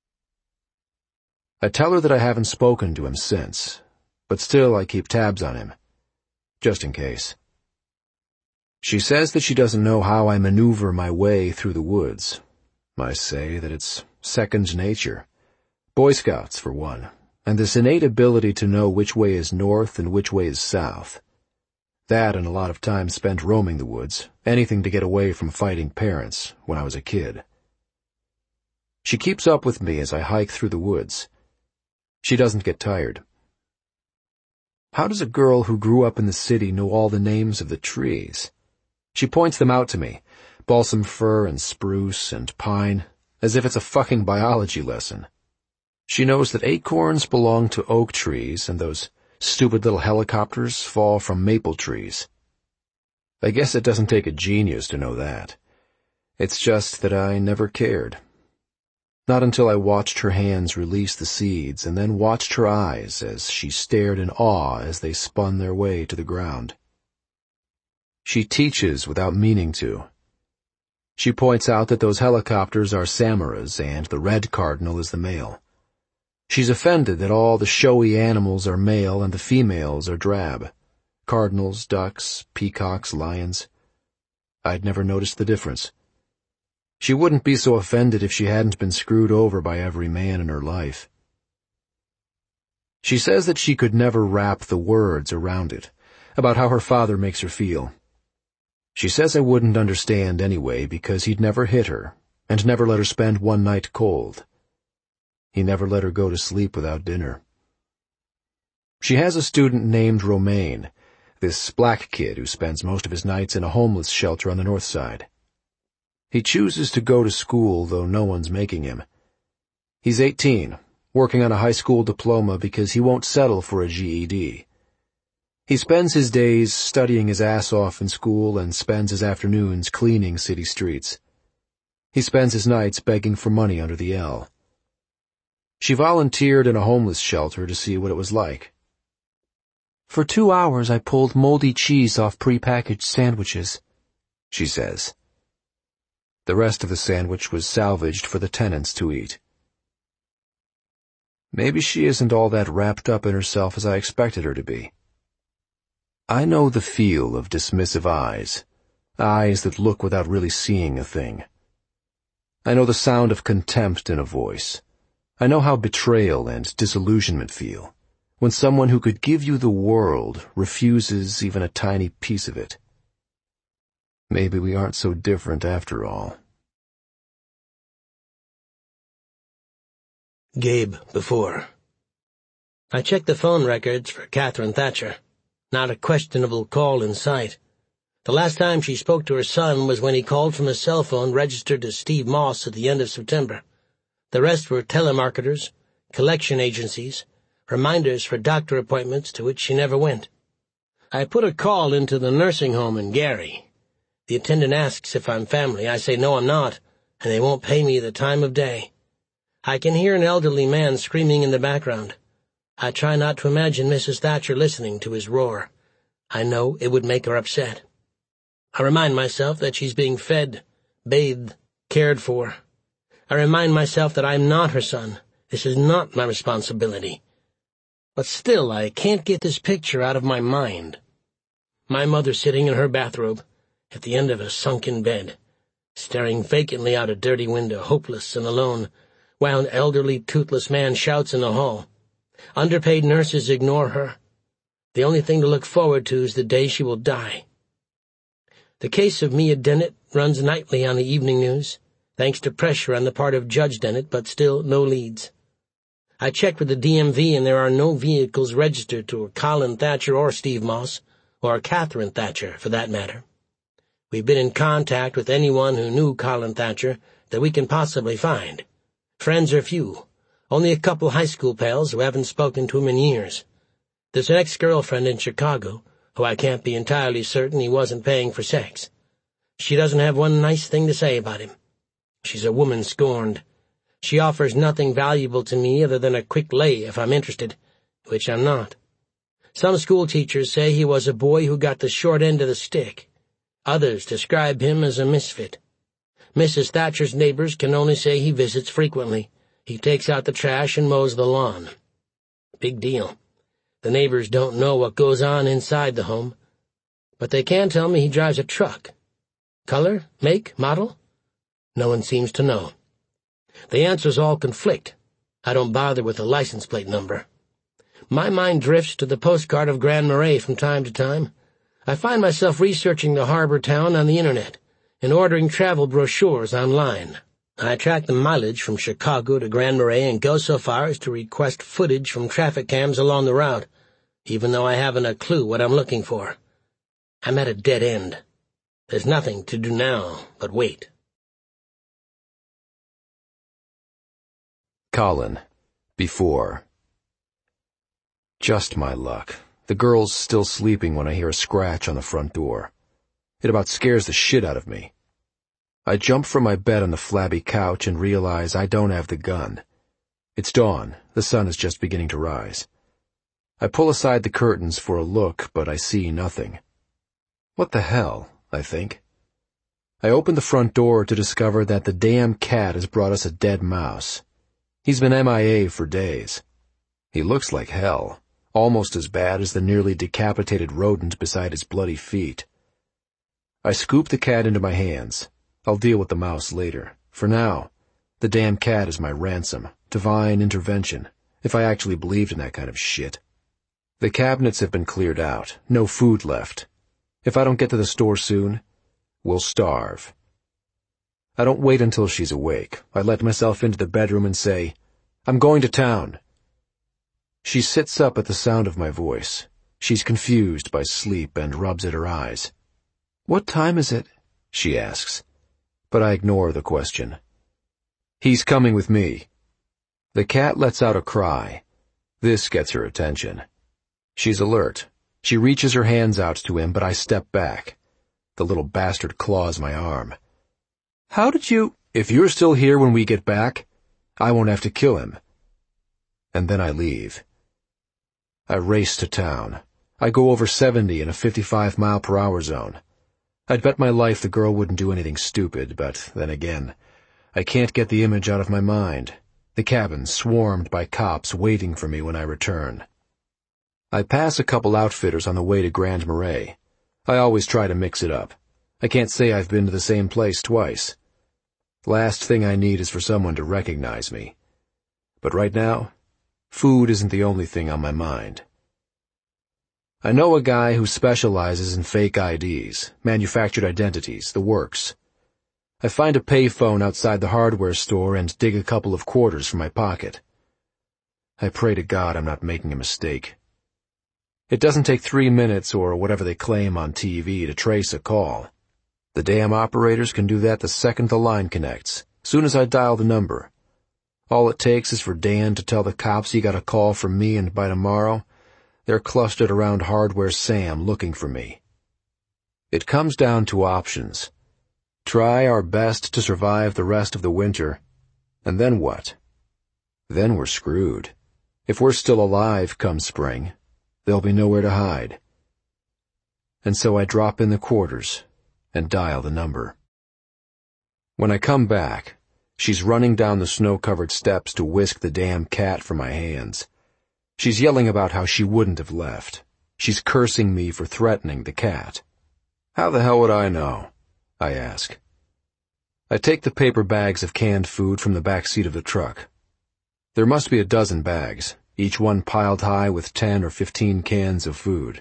I tell her that I haven't spoken to him since, but still I keep tabs on him, just in case. She says that she doesn't know how I maneuver my way through the woods. I say that it's second nature. Boy Scouts, for one. And this innate ability to know which way is north and which way is south. That and a lot of time spent roaming the woods, anything to get away from fighting parents when I was a kid. She keeps up with me as I hike through the woods. She doesn't get tired. How does a girl who grew up in the city know all the names of the trees? She points them out to me, balsam fir and spruce and pine, as if it's a fucking biology lesson. She knows that acorns belong to oak trees and those stupid little helicopters fall from maple trees. I guess it doesn't take a genius to know that. It's just that I never cared. Not until I watched her hands release the seeds and then watched her eyes as she stared in awe as they spun their way to the ground. She teaches without meaning to. She points out that those helicopters are samaras and the red cardinal is the male. She's offended that all the showy animals are male and the females are drab. Cardinals, ducks, peacocks, lions. I'd never noticed the difference. She wouldn't be so offended if she hadn't been screwed over by every man in her life. She says that she could never wrap the words around it, about how her father makes her feel. She says I wouldn't understand anyway because he'd never hit her and never let her spend one night cold. He never let her go to sleep without dinner. She has a student named Romaine, this black kid who spends most of his nights in a homeless shelter on the north side. He chooses to go to school, though no one's making him. He's 18, working on a high school diploma because he won't settle for a GED. He spends his days studying his ass off in school and spends his afternoons cleaning city streets. He spends his nights begging for money under the L. She volunteered in a homeless shelter to see what it was like. For 2 hours I pulled moldy cheese off prepackaged sandwiches, she says. The rest of the sandwich was salvaged for the tenants to eat. Maybe she isn't all that wrapped up in herself as I expected her to be. I know the feel of dismissive eyes that look without really seeing a thing. I know the sound of contempt in a voice. I know how betrayal and disillusionment feel when someone who could give you the world refuses even a tiny piece of it. Maybe we aren't so different after all. Gabe, before. I checked the phone records for Catherine Thatcher. Not a questionable call in sight. The last time she spoke to her son was when he called from a cell phone registered as Steve Moss at the end of September. The rest were telemarketers, collection agencies, reminders for doctor appointments to which she never went. I put a call into the nursing home in Gary. The attendant asks if I'm family. I say no, I'm not, and they won't pay me the time of day. I can hear an elderly man screaming in the background. I try not to imagine Mrs. Thatcher listening to his roar. I know it would make her upset. I remind myself that she's being fed, bathed, cared for. I remind myself that I'm not her son. This is not my responsibility. But still, I can't get this picture out of my mind. My mother sitting in her bathrobe, at the end of a sunken bed, staring vacantly out a dirty window, hopeless and alone, while an elderly, toothless man shouts in the hall. Underpaid nurses ignore her. The only thing to look forward to is the day she will die. The case of Mia Dennett runs nightly on the evening news, thanks to pressure on the part of Judge Dennett, but still no leads. I checked with the DMV and there are no vehicles registered to Colin Thatcher or Steve Moss, or Catherine Thatcher, for that matter. We've been in contact with anyone who knew Colin Thatcher that we can possibly find. Friends are few, only a couple high school pals who haven't spoken to him in years. There's an ex-girlfriend in Chicago, who I can't be entirely certain he wasn't paying for sex. She doesn't have one nice thing to say about him. She's a woman scorned. She offers nothing valuable to me other than a quick lay if I'm interested, which I'm not. Some school teachers say he was a boy who got the short end of the stick. Others describe him as a misfit. Mrs. Thatcher's neighbors can only say he visits frequently. He takes out the trash and mows the lawn. Big deal. The neighbors don't know what goes on inside the home, but they can tell me he drives a truck. Color, make, model? No one seems to know. The answers all conflict. I don't bother with the license plate number. My mind drifts to the postcard of Grand Marais from time to time. I find myself researching the harbor town on the internet and ordering travel brochures online. I track the mileage from Chicago to Grand Marais and go so far as to request footage from traffic cams along the route, even though I haven't a clue what I'm looking for. I'm at a dead end. There's nothing to do now but wait. Colin, before. Just my luck. The girl's still sleeping when I hear a scratch on the front door. It about scares the shit out of me. I jump from my bed on the flabby couch and realize I don't have the gun. It's dawn. The sun is just beginning to rise. I pull aside the curtains for a look, but I see nothing. What the hell, I think. I open the front door to discover that the damn cat has brought us a dead mouse. He's been MIA for days. He looks like hell. almost as bad as the nearly decapitated rodent beside his bloody feet. I scoop the cat into my hands. I'll deal with the mouse later. For now, the damn cat is my ransom, divine intervention, if I actually believed in that kind of shit. The cabinets have been cleared out, no food left. If I don't get to the store soon, we'll starve. I don't wait until she's awake. I let myself into the bedroom and say, "I'm going to town." She sits up at the sound of my voice. She's confused by sleep and rubs at her eyes. "What time is it?" she asks, but I ignore the question. "He's coming with me." The cat lets out a cry. This gets her attention. She's alert. She reaches her hands out to him, but I step back. The little bastard claws my arm. "How did you—" "If you're still here when we get back, I won't have to kill him." And then I leave. I race to town. I go over 70 in a 55-mile-per-hour zone. I'd bet my life the girl wouldn't do anything stupid, but then again, I can't get the image out of my mind. The cabin swarmed by cops waiting for me when I return. I pass a couple outfitters on the way to Grand Marais. I always try to mix it up. I can't say I've been to the same place twice. Last thing I need is for someone to recognize me. But right now, food isn't the only thing on my mind. I know a guy who specializes in fake IDs, manufactured identities, the works. I find a payphone outside the hardware store and dig a couple of quarters from my pocket. I pray to God I'm not making a mistake. It doesn't take 3 minutes or whatever they claim on TV to trace a call. The damn operators can do that the second the line connects, soon as I dial the number. All it takes is for Dan to tell the cops he got a call from me, and by tomorrow, they're clustered around Hardware Sam looking for me. It comes down to options. Try our best to survive the rest of the winter, and then what? Then we're screwed. If we're still alive come spring, there'll be nowhere to hide. And so I drop in the quarters and dial the number. When I come back, she's running down the snow-covered steps to whisk the damn cat from my hands. She's yelling about how she wouldn't have left. She's cursing me for threatening the cat. How the hell would I know? I ask. I take the paper bags of canned food from the back seat of the truck. There must be a dozen bags, each one piled high with 10 or 15 cans of food.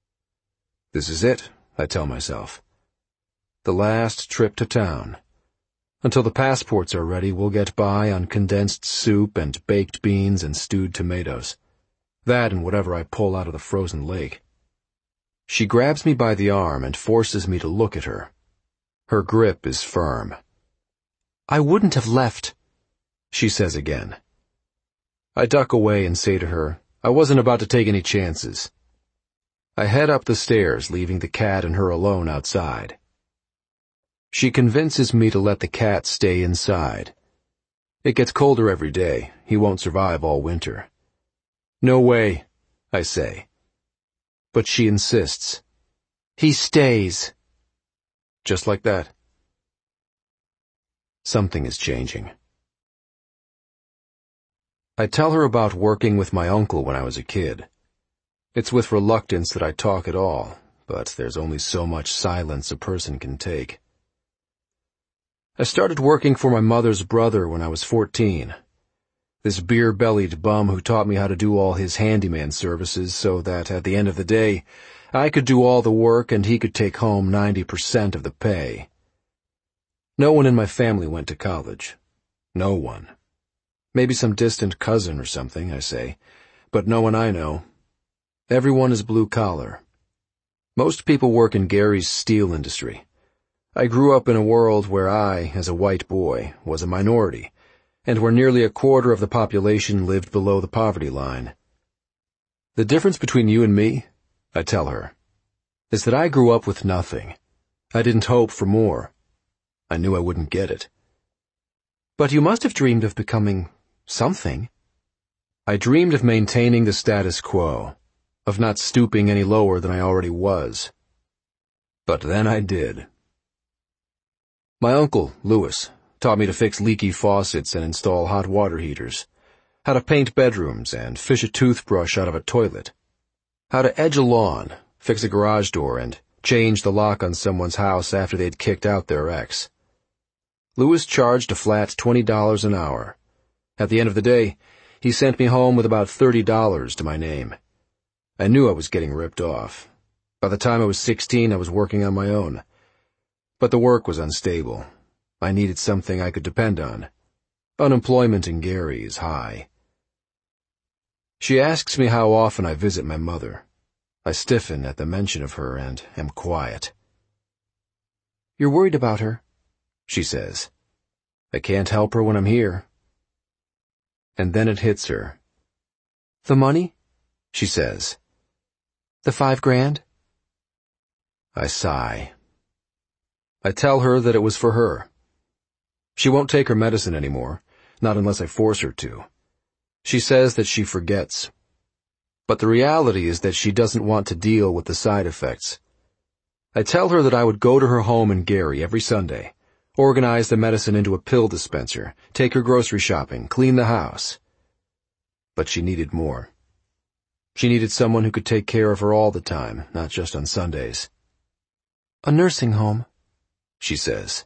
This is it, I tell myself. The last trip to town. Until the passports are ready, we'll get by on condensed soup and baked beans and stewed tomatoes. That and whatever I pull out of the frozen lake. She grabs me by the arm and forces me to look at her. Her grip is firm. "I wouldn't have left," she says again. I duck away and say to her, I wasn't about to take any chances. I head up the stairs, leaving the cat and her alone outside. She convinces me to let the cat stay inside. It gets colder every day. He won't survive all winter. "No way," I say. But she insists. "He stays." Just like that. Something is changing. I tell her about working with my uncle when I was a kid. It's with reluctance that I talk at all, but there's only so much silence a person can take. I started working for my mother's brother when I was 14. This beer-bellied bum who taught me how to do all his handyman services so that, at the end of the day, I could do all the work and he could take home 90% of the pay. No one in my family went to college. No one. Maybe some distant cousin or something, I say, but no one I know. Everyone is blue-collar. Most people work in Gary's steel industry. I grew up in a world where I, as a white boy, was a minority, and where nearly a quarter of the population lived below the poverty line. The difference between you and me, I tell her, is that I grew up with nothing. I didn't hope for more. I knew I wouldn't get it. But you must have dreamed of becoming something. I dreamed of maintaining the status quo, of not stooping any lower than I already was. But then I did. My uncle, Louis, taught me to fix leaky faucets and install hot water heaters, how to paint bedrooms and fish a toothbrush out of a toilet. How to edge a lawn, fix a garage door, and change the lock on someone's house after they'd kicked out their ex. Louis charged a flat $20 an hour. At the end of the day, he sent me home with about $30 to my name. I knew I was getting ripped off. By the time I was 16, I was working on my own. But the work was unstable. I needed something I could depend on. Unemployment in Gary is high. She asks me how often I visit my mother. I stiffen at the mention of her and am quiet. "You're worried about her," she says. I can't help her when I'm here. And then it hits her. "The money?" she says. "The $5,000? I sigh. I tell her that it was for her. She won't take her medicine anymore, not unless I force her to. She says that she forgets. But the reality is that she doesn't want to deal with the side effects. I tell her that I would go to her home in Gary every Sunday, organize the medicine into a pill dispenser, take her grocery shopping, clean the house. But she needed more. She needed someone who could take care of her all the time, not just on Sundays. "A nursing home," she says.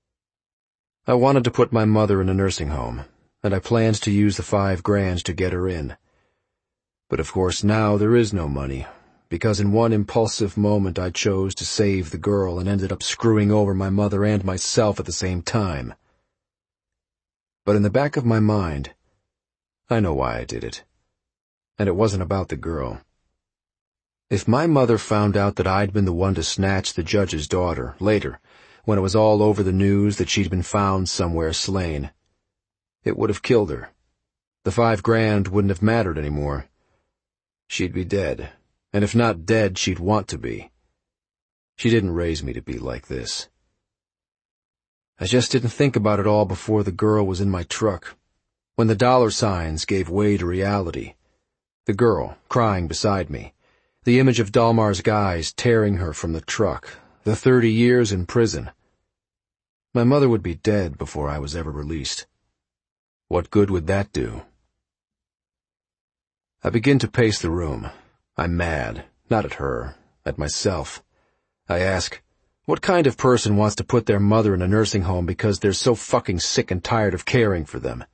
I wanted to put my mother in a nursing home, and I planned to use the $5,000 to get her in. But of course now there is no money, because in one impulsive moment I chose to save the girl and ended up screwing over my mother and myself at the same time. But in the back of my mind, I know why I did it. And it wasn't about the girl. If my mother found out that I'd been the one to snatch the judge's daughter, later, when it was all over the news that she'd been found somewhere slain, it would have killed her. The $5,000 wouldn't have mattered anymore. She'd be dead. And if not dead, she'd want to be. She didn't raise me to be like this. I just didn't think about it all before the girl was in my truck. When the dollar signs gave way to reality. The girl, crying beside me. The image of Dalmar's guys tearing her from the truck. The 30 years in prison. My mother would be dead before I was ever released. What good would that do? I begin to pace the room. I'm mad, not at her, at myself. I ask, what kind of person wants to put their mother in a nursing home because they're so fucking sick and tired of caring for them?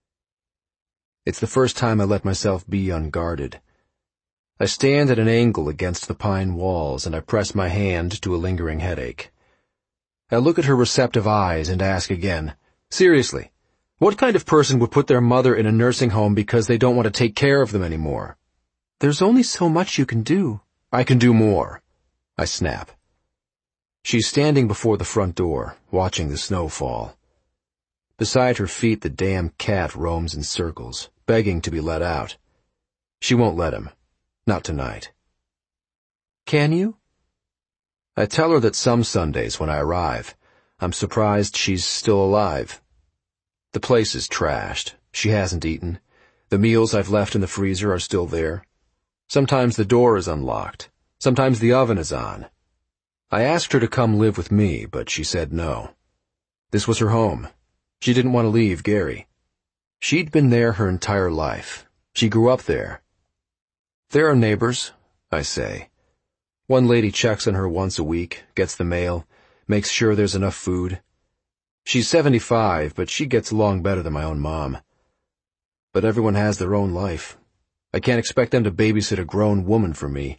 It's the first time I let myself be unguarded. I stand at an angle against the pine walls and I press my hand to a lingering headache. I look at her receptive eyes and ask again, seriously, what kind of person would put their mother in a nursing home because they don't want to take care of them anymore? "There's only so much you can do." "I can do more," I snap. She's standing before the front door, watching the snow fall. Beside her feet, the damn cat roams in circles, begging to be let out. She won't let him. Not tonight. "Can you?" I tell her that some Sundays when I arrive, I'm surprised she's still alive. The place is trashed. She hasn't eaten. The meals I've left in the freezer are still there. Sometimes the door is unlocked. Sometimes the oven is on. I asked her to come live with me, but she said no. This was her home. She didn't want to leave Gary. She'd been there her entire life. She grew up there. There are neighbors, I say. One lady checks on her once a week, gets the mail, makes sure there's enough food. She's 75, but she gets along better than my own mom. But everyone has their own life. I can't expect them to babysit a grown woman for me.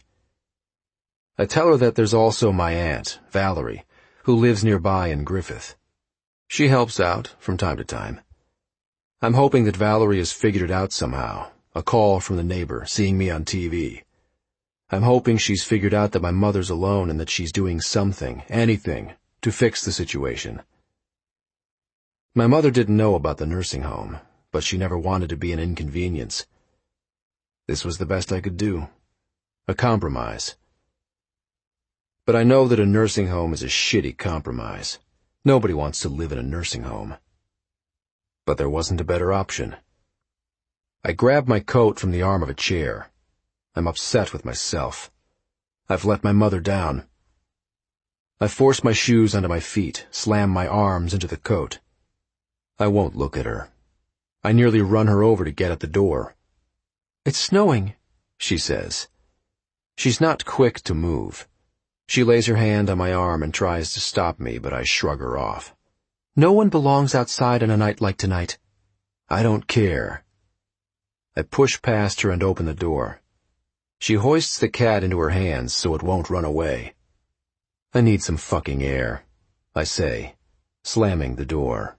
I tell her that there's also my aunt, Valerie, who lives nearby in Griffith. She helps out from time to time. I'm hoping that Valerie has figured it out somehow, a call from the neighbor, seeing me on TV. I'm hoping she's figured out that my mother's alone and that she's doing something, anything, to fix the situation. My mother didn't know about the nursing home, but she never wanted to be an inconvenience. This was the best I could do. A compromise. But I know that a nursing home is a shitty compromise. Nobody wants to live in a nursing home. But there wasn't a better option. I grab my coat from the arm of a chair. I'm upset with myself. I've let my mother down. I force my shoes onto my feet, slam my arms into the coat. I won't look at her. I nearly run her over to get at the door. "It's snowing," she says. She's not quick to move. She lays her hand on my arm and tries to stop me, but I shrug her off. No one belongs outside on a night like tonight. I don't care. I push past her and open the door. She hoists the cat into her hands so it won't run away. I need some fucking air, I say, slamming the door.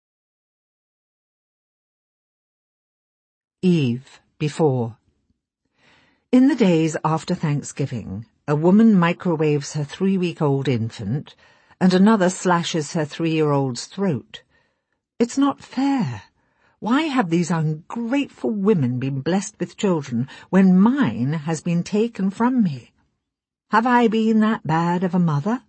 Eve, before. In the days after Thanksgiving, a woman microwaves her 3-week-old infant, and another slashes her 3-year-old's throat. It's not fair. Why have these ungrateful women been blessed with children when mine has been taken from me? Have I been that bad of a mother?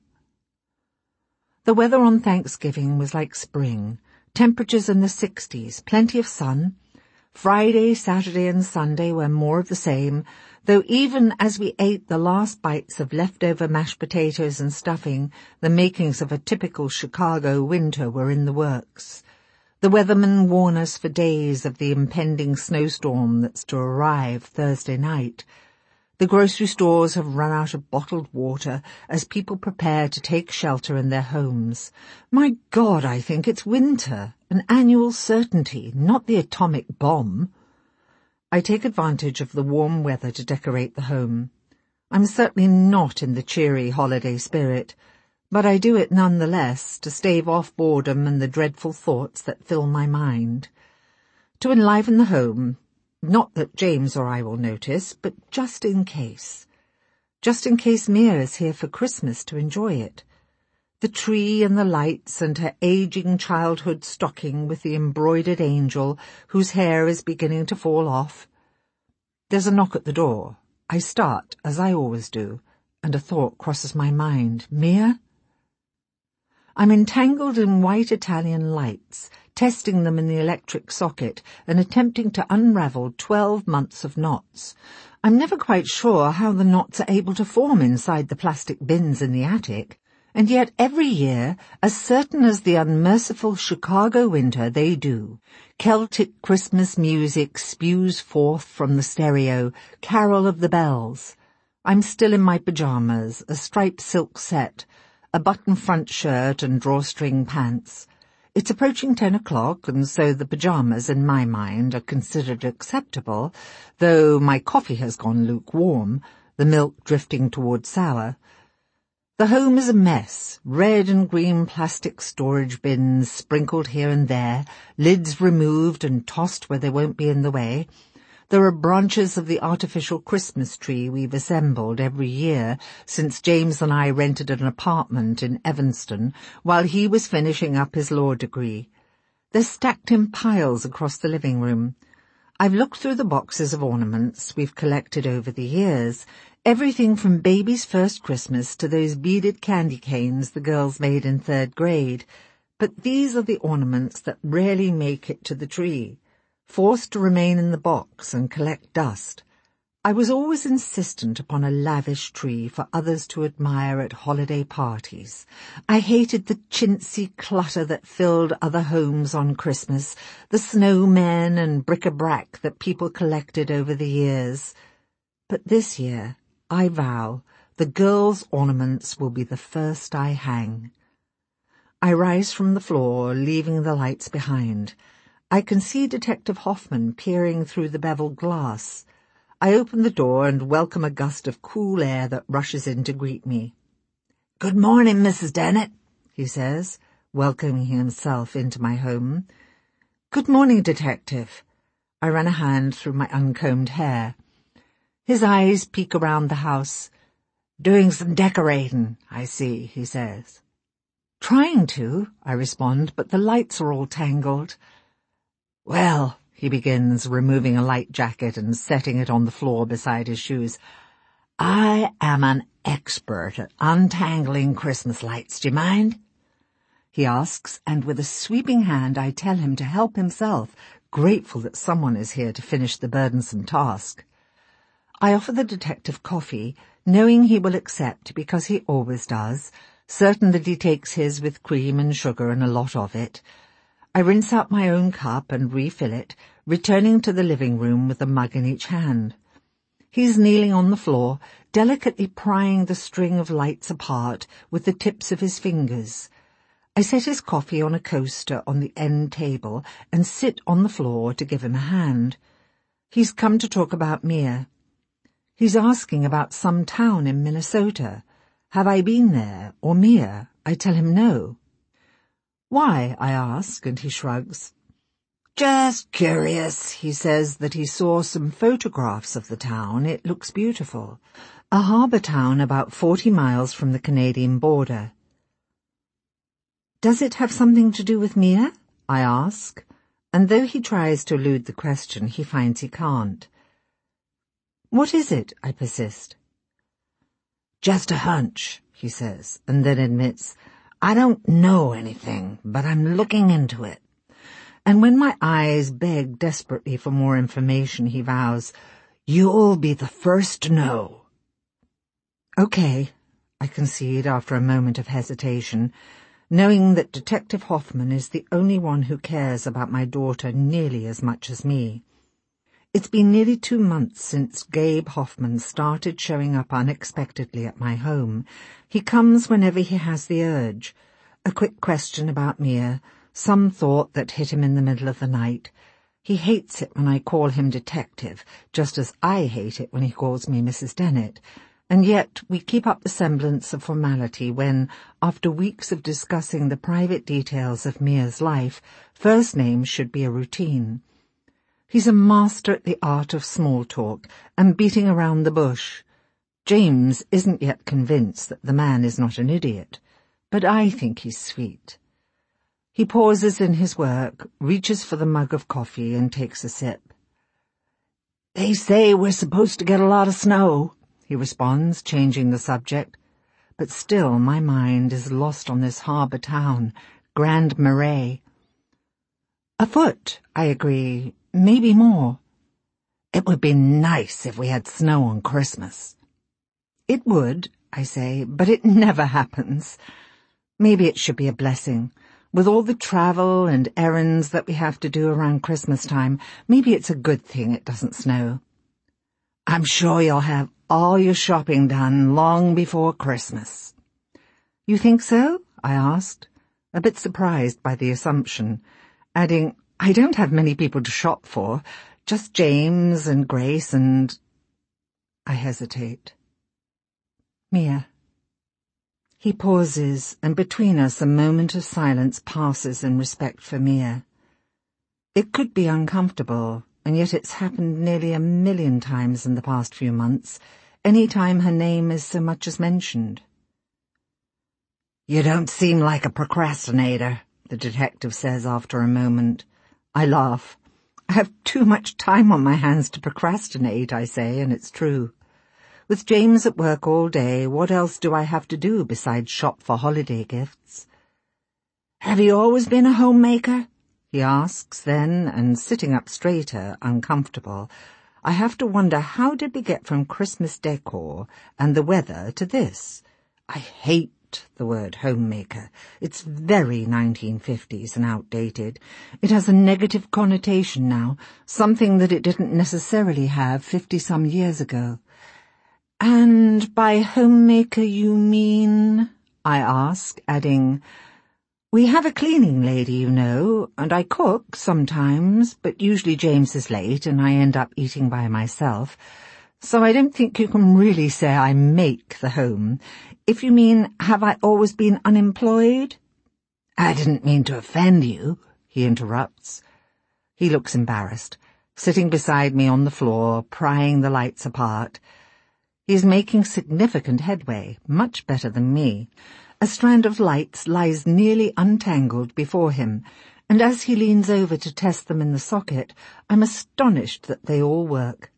The weather on Thanksgiving was like spring, temperatures in the 60s, plenty of sun. Friday, Saturday and Sunday were more of the same, though even as we ate the last bites of leftover mashed potatoes and stuffing, the makings of a typical Chicago winter were in the works. The weathermen warn us for days of the impending snowstorm that's to arrive Thursday night. The grocery stores have run out of bottled water as people prepare to take shelter in their homes. My God, I think it's winter, an annual certainty, not the atomic bomb. I take advantage of the warm weather to decorate the home. I'm certainly not in the cheery holiday spirit, but I do it nonetheless to stave off boredom and the dreadful thoughts that fill my mind. To enliven the home, not that James or I will notice, but just in case. Just in case Mia is here for Christmas to enjoy it. The tree and the lights and her aging childhood stocking with the embroidered angel whose hair is beginning to fall off. There's a knock at the door. I start, as I always do, and a thought crosses my mind. Mia? I'm entangled in white Italian lights, testing them in the electric socket and attempting to unravel 12 months of knots. I'm never quite sure how the knots are able to form inside the plastic bins in the attic, and yet every year, as certain as the unmerciful Chicago winter, they do. Celtic Christmas music spews forth from the stereo, carol of the bells. I'm still in my pyjamas, a striped silk set, a button front shirt and drawstring pants. It's approaching 10 o'clock, and so the pyjamas, in my mind, are considered acceptable, though my coffee has gone lukewarm, the milk drifting toward sour. The home is a mess, red and green plastic storage bins sprinkled here and there, lids removed and tossed where they won't be in the way. There are branches of the artificial Christmas tree we've assembled every year since James and I rented an apartment in Evanston while he was finishing up his law degree. They're stacked in piles across the living room. I've looked through the boxes of ornaments we've collected over the years, everything from baby's first Christmas to those beaded candy canes the girls made in 3rd grade. But these are the ornaments that rarely make it to the tree, forced to remain in the box and collect dust. I was always insistent upon a lavish tree for others to admire at holiday parties. I hated the chintzy clutter that filled other homes on Christmas, the snowmen and bric-a-brac that people collected over the years. But this year, I vow, the girls' ornaments will be the first I hang. I rise from the floor, leaving the lights behind. I can see Detective Hoffman peering through the beveled glass. I open the door and welcome a gust of cool air that rushes in to greet me. "Good morning, Mrs. Dennett," he says, welcoming himself into my home. "Good morning, Detective." I run a hand through my uncombed hair. His eyes peek around the house. "Doing some decorating, I see," he says. "Trying to," I respond, "but the lights are all tangled." "Well," he begins, removing a light jacket and setting it on the floor beside his shoes, "I am an expert at untangling Christmas lights. Do you mind?" he asks, and with a sweeping hand I tell him to help himself, grateful that someone is here to finish the burdensome task. I offer the detective coffee, knowing he will accept because he always does, certain that he takes his with cream and sugar and a lot of it. I rinse out my own cup and refill it, returning to the living room with a mug in each hand. He's kneeling on the floor, delicately prying the string of lights apart with the tips of his fingers. I set his coffee on a coaster on the end table and sit on the floor to give him a hand. He's come to talk about Mia. He's asking about some town in Minnesota. Have I been there, or Mia? I tell him no. Why, I ask, and he shrugs. Just curious. He says that he saw some photographs of the town. It looks beautiful. A harbour town about 40 miles from the Canadian border. Does it have something to do with Mia? I ask, and though he tries to elude the question, he finds he can't. What is it? I persist. Just a hunch, he says, and then admits, I don't know anything, but I'm looking into it. And when my eyes beg desperately for more information, he vows, You'll be the first to know. Okay, I concede after a moment of hesitation, knowing that Detective Hoffman is the only one who cares about my daughter nearly as much as me. It's been nearly 2 months since Gabe Hoffman started showing up unexpectedly at my home. He comes whenever he has the urge. A quick question about Mia, some thought that hit him in the middle of the night. He hates it when I call him detective, just as I hate it when he calls me Mrs. Dennett. And yet we keep up the semblance of formality when, after weeks of discussing the private details of Mia's life, first names should be a routine. He's a master at the art of small talk and beating around the bush. James isn't yet convinced that the man is not an idiot, but I think he's sweet. He pauses in his work, reaches for the mug of coffee and takes a sip. They say we're supposed to get a lot of snow, he responds, changing the subject. But still my mind is lost on this harbour town, Grand Marais. A foot, I agree, maybe more. It would be nice if we had snow on Christmas. It would, I say, but it never happens. Maybe it should be a blessing. With all the travel and errands that we have to do around Christmas time, maybe it's a good thing it doesn't snow. I'm sure you'll have all your shopping done long before Christmas. You think so? I asked, a bit surprised by the assumption, adding, I don't have many people to shop for, just James and Grace and... I hesitate. Mia. He pauses, and between us a moment of silence passes in respect for Mia. It could be uncomfortable, and yet it's happened nearly 1,000,000 times in the past few months, any time her name is so much as mentioned. You don't seem like a procrastinator, the detective says after a moment. I laugh. I have too much time on my hands to procrastinate, I say, and it's true. With James at work all day, what else do I have to do besides shop for holiday gifts? Have you always been a homemaker? He asks then, and sitting up straighter, uncomfortable, I have to wonder how did we get from Christmas decor and the weather to this? I hate the word homemaker. It's very 1950s and outdated. It has a negative connotation now, something that it didn't necessarily have 50-some years ago. And by homemaker you mean? I ask, adding, we have a cleaning lady, you know, and I cook sometimes, but usually James is late and I end up eating by myself. So I don't think you can really say I make the home. If you mean, have I always been unemployed? I didn't mean to offend you, he interrupts. He looks embarrassed, sitting beside me on the floor, prying the lights apart. He is making significant headway, much better than me. A strand of lights lies nearly untangled before him, and as he leans over to test them in the socket, I'm astonished that they all work.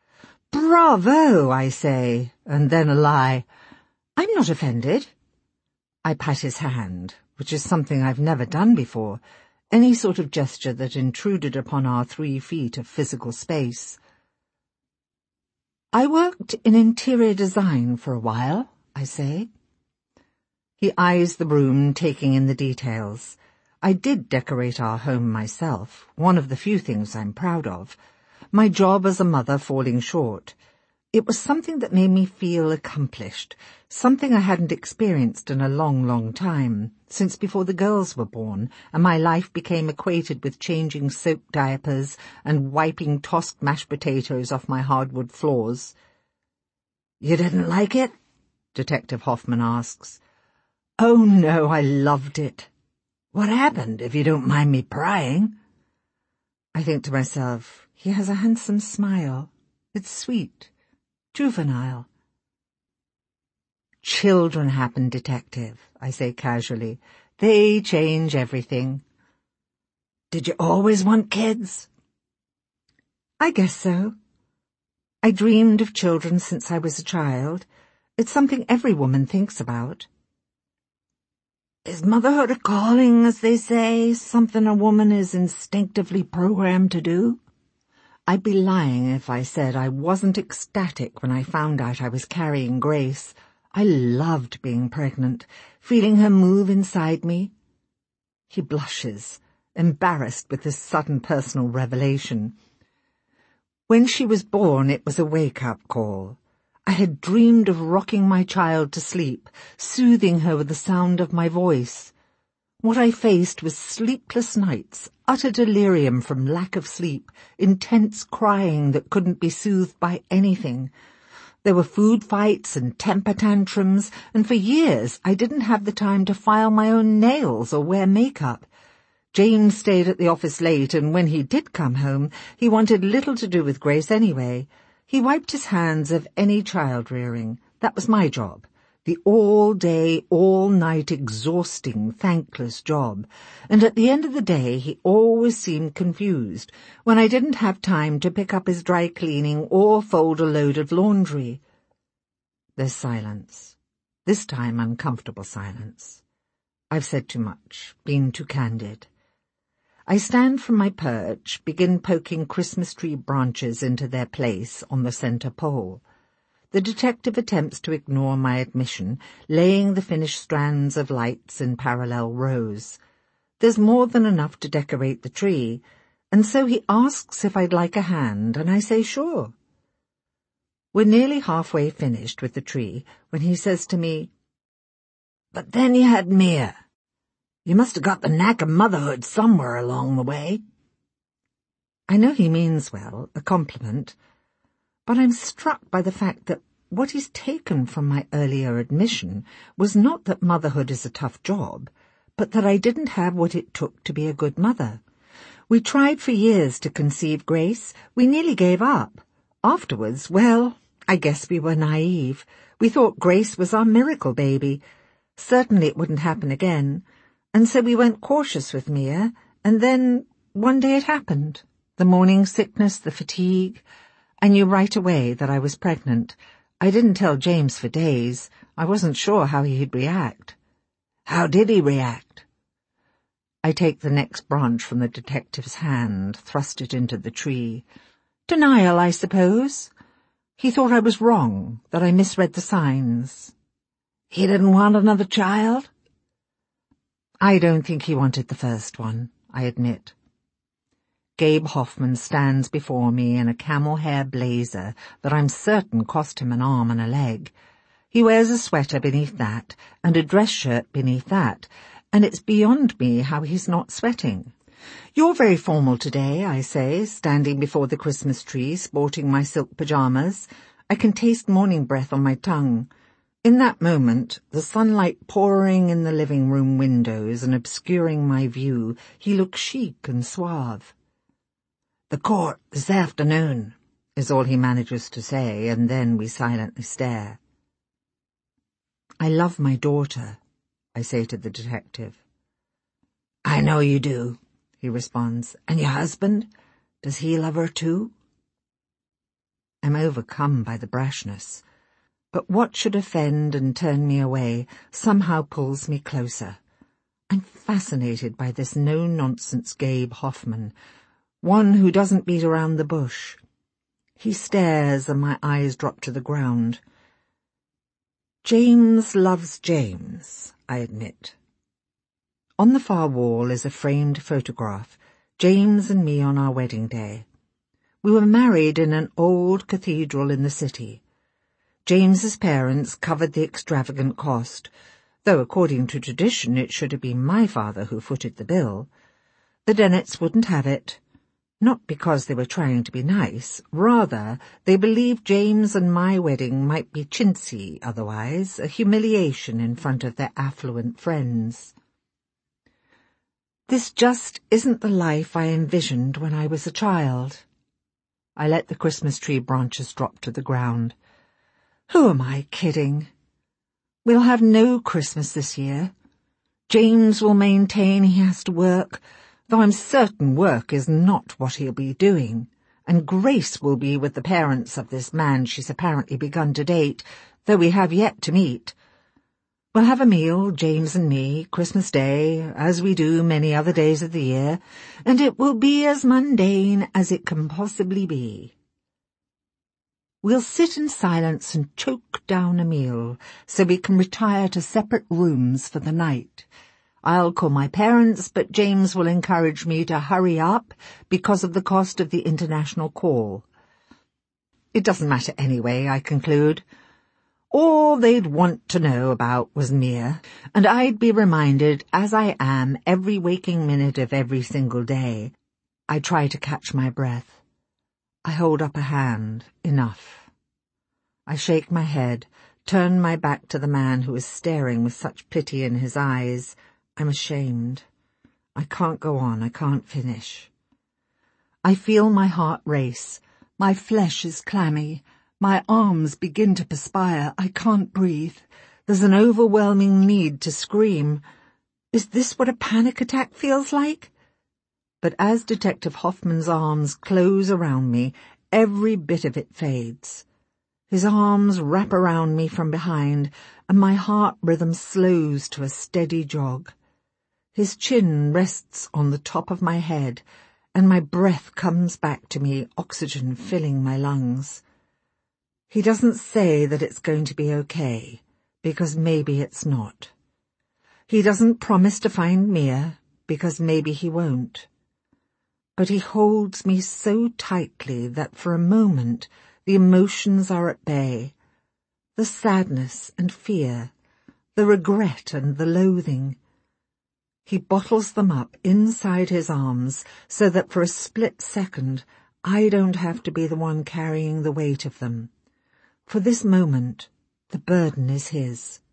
Bravo, I say, and then a lie. I'm not offended. I pat his hand, which is something I've never done before, any sort of gesture that intruded upon our 3 feet of physical space. I worked in interior design for a while, I say. He eyes the room, taking in the details. I did decorate our home myself, one of the few things I'm proud of. My job as a mother falling short. It was something that made me feel accomplished, something I hadn't experienced in a long, long time, since before the girls were born, and my life became equated with changing soap diapers and wiping tossed mashed potatoes off my hardwood floors. "You didn't like it?" Detective Hoffman asks. "Oh, no, I loved it." "What happened, if you don't mind me prying?" I think to myself, he has a handsome smile. It's sweet. Juvenile. "Children happen, Detective," I say casually. "They change everything." "Did you always want kids?" "I guess so. I dreamed of children since I was a child. It's something every woman thinks about." "Is motherhood a calling, as they say, something a woman is instinctively programmed to do?" I'd be lying if I said I wasn't ecstatic when I found out I was carrying Grace. I loved being pregnant, feeling her move inside me. He blushes, embarrassed with this sudden personal revelation. When she was born, it was a wake-up call. I had dreamed of rocking my child to sleep, soothing her with the sound of my voice. What I faced was sleepless nights, utter delirium from lack of sleep, intense crying that couldn't be soothed by anything. There were food fights and temper tantrums, and for years I didn't have the time to file my own nails or wear makeup. James stayed at the office late, and when he did come home, he wanted little to do with Grace anyway. He wiped his hands of any child-rearing. That was my job. The all-day, all-night, exhausting, thankless job. And at the end of the day, he always seemed confused when I didn't have time to pick up his dry cleaning or fold a load of laundry. There's silence. This time uncomfortable silence. I've said too much, been too candid. I stand from my perch, begin poking Christmas tree branches into their place on the center pole. The detective attempts to ignore my admission, laying the finished strands of lights in parallel rows. There's more than enough to decorate the tree, and so he asks if I'd like a hand, and I say sure. We're nearly halfway finished with the tree when he says to me, "But then you had Mia. You must have got the knack of motherhood somewhere along the way." I know he means well, a compliment, but I'm struck by the fact that what he's taken from my earlier admission was not that motherhood is a tough job, but that I didn't have what it took to be a good mother. We tried for years to conceive Grace. We nearly gave up. Afterwards, well, I guess we were naive. We thought Grace was our miracle baby. Certainly it wouldn't happen again. And so we went cautious with Mia, and then one day it happened. The morning sickness, the fatigue. I knew right away that I was pregnant. I didn't tell James for days. I wasn't sure how he'd react. "How did he react?" I take the next branch from the detective's hand, thrust it into the tree. "Denial, I suppose. He thought I was wrong, that I misread the signs." "He didn't want another child?" "I don't think he wanted the first one," I admit. Gabe Hoffman stands before me in a camel-hair blazer that I'm certain cost him an arm and a leg. He wears a sweater beneath that and a dress shirt beneath that, and it's beyond me how he's not sweating. "You're very formal today," I say, standing before the Christmas tree, sporting my silk pajamas. I can taste morning breath on my tongue. In that moment, the sunlight pouring in the living room windows and obscuring my view, he looks chic and suave. "The court this afternoon," is all he manages to say, and then we silently stare. "I love my daughter," I say to the detective. "I know you do," he responds. "And your husband? Does he love her too?" I'm overcome by the brashness, but what should offend and turn me away somehow pulls me closer. I'm fascinated by this no-nonsense Gabe Hoffman, one who doesn't beat around the bush. He stares and my eyes drop to the ground. James loves James, I admit. On the far wall is a framed photograph, James and me on our wedding day. We were married in an old cathedral in the city. James's parents covered the extravagant cost, though according to tradition it should have been my father who footed the bill. The Dennets wouldn't have it. Not because they were trying to be nice. Rather, they believed James and my wedding might be chintzy otherwise, a humiliation in front of their affluent friends. This just isn't the life I envisioned when I was a child. I let the Christmas tree branches drop to the ground. Who am I kidding? We'll have no Christmas this year. James will maintain he has to work, though I'm certain work is not what he'll be doing, and Grace will be with the parents of this man she's apparently begun to date, though we have yet to meet. We'll have a meal, James and me, Christmas Day, as we do many other days of the year, and it will be as mundane as it can possibly be. We'll sit in silence and choke down a meal, so we can retire to separate rooms for the night. I'll call my parents, but James will encourage me to hurry up because of the cost of the international call. It doesn't matter anyway, I conclude. All they'd want to know about was Mia, and I'd be reminded, as I am every waking minute of every single day. I try to catch my breath. I hold up a hand. Enough. I shake my head, turn my back to the man who is staring with such pity in his eyes. I'm ashamed. I can't go on. I can't finish. I feel my heart race. My flesh is clammy. My arms begin to perspire. I can't breathe. There's an overwhelming need to scream. Is this what a panic attack feels like? But as Detective Hoffman's arms close around me, every bit of it fades. His arms wrap around me from behind, and my heart rhythm slows to a steady jog. His chin rests on the top of my head, and my breath comes back to me, oxygen filling my lungs. He doesn't say that it's going to be okay, because maybe it's not. He doesn't promise to find Mia, because maybe he won't. But he holds me so tightly that for a moment the emotions are at bay. The sadness and fear, the regret and the loathing. He bottles them up inside his arms so that for a split second I don't have to be the one carrying the weight of them. For this moment, the burden is his.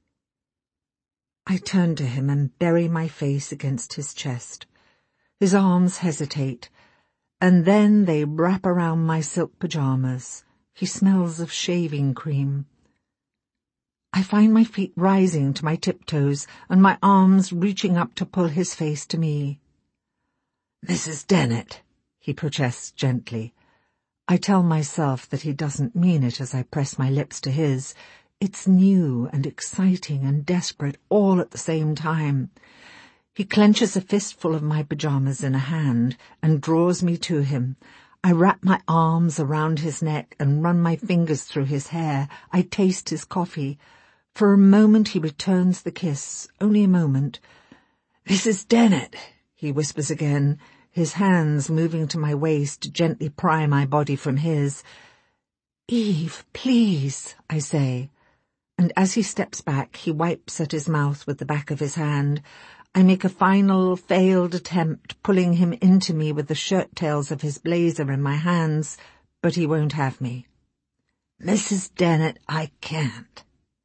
I turn to him and bury my face against his chest. His arms hesitate, and then they wrap around my silk pajamas. He smells of shaving cream. I find my feet rising to my tiptoes and my arms reaching up to pull his face to me. "Mrs. Dennett," he protests gently. I tell myself that he doesn't mean it as I press my lips to his. It's new and exciting and desperate all at the same time. He clenches a fistful of my pajamas in a hand and draws me to him. I wrap my arms around his neck and run my fingers through his hair. I taste his coffee. For a moment he returns the kiss, only a moment. "Mrs. Dennett," he whispers again, his hands moving to my waist to gently pry my body from his. "Eve, please," I say, and as he steps back, he wipes at his mouth with the back of his hand. I make a final, failed attempt, pulling him into me with the shirt-tails of his blazer in my hands, but he won't have me. "Mrs. Dennett, I can't."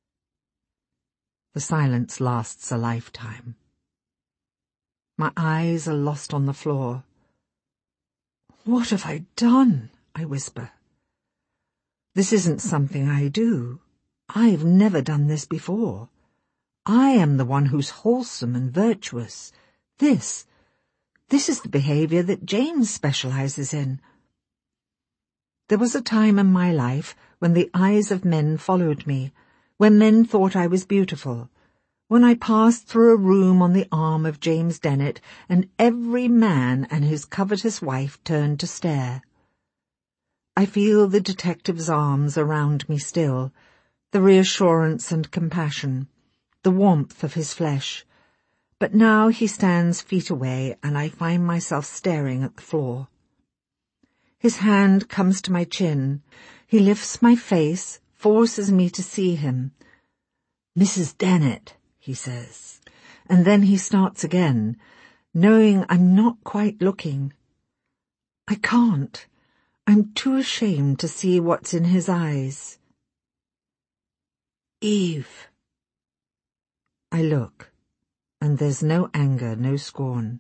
The silence lasts a lifetime. My eyes are lost on the floor. "What have I done?" I whisper. This isn't something I do. I've never done this before. I am the one who's wholesome and virtuous. This is the behavior that James specializes in. There was a time in my life when the eyes of men followed me, when men thought I was beautiful, when I passed through a room on the arm of James Dennett, and every man and his covetous wife turned to stare. I feel the detective's arms around me still, the reassurance and compassion, the warmth of his flesh. But now he stands feet away, and I find myself staring at the floor. His hand comes to my chin. He lifts my face, forces me to see him. "Mrs. Dennett," he says, and then he starts again, knowing I'm not quite looking. I can't. I'm too ashamed to see what's in his eyes. "Eve." I look, and there's no anger, no scorn.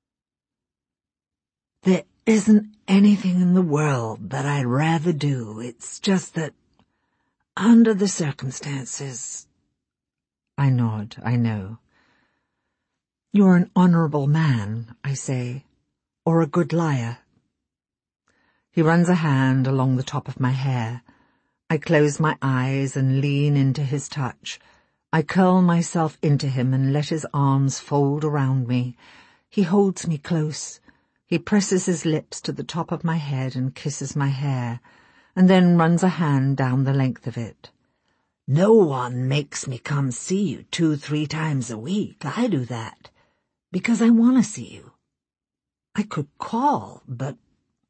"There isn't anything in the world that I'd rather do. It's just that, under the circumstances—" I nod, I know. "You're an honorable man," I say, "or a good liar." He runs a hand along the top of my hair. I close my eyes and lean into his touch. I curl myself into him and let his arms fold around me. He holds me close. He presses his lips to the top of my head and kisses my hair, and then runs a hand down the length of it. "No one makes me come see you 2-3 times a week. I do that because I want to see you. I could call, but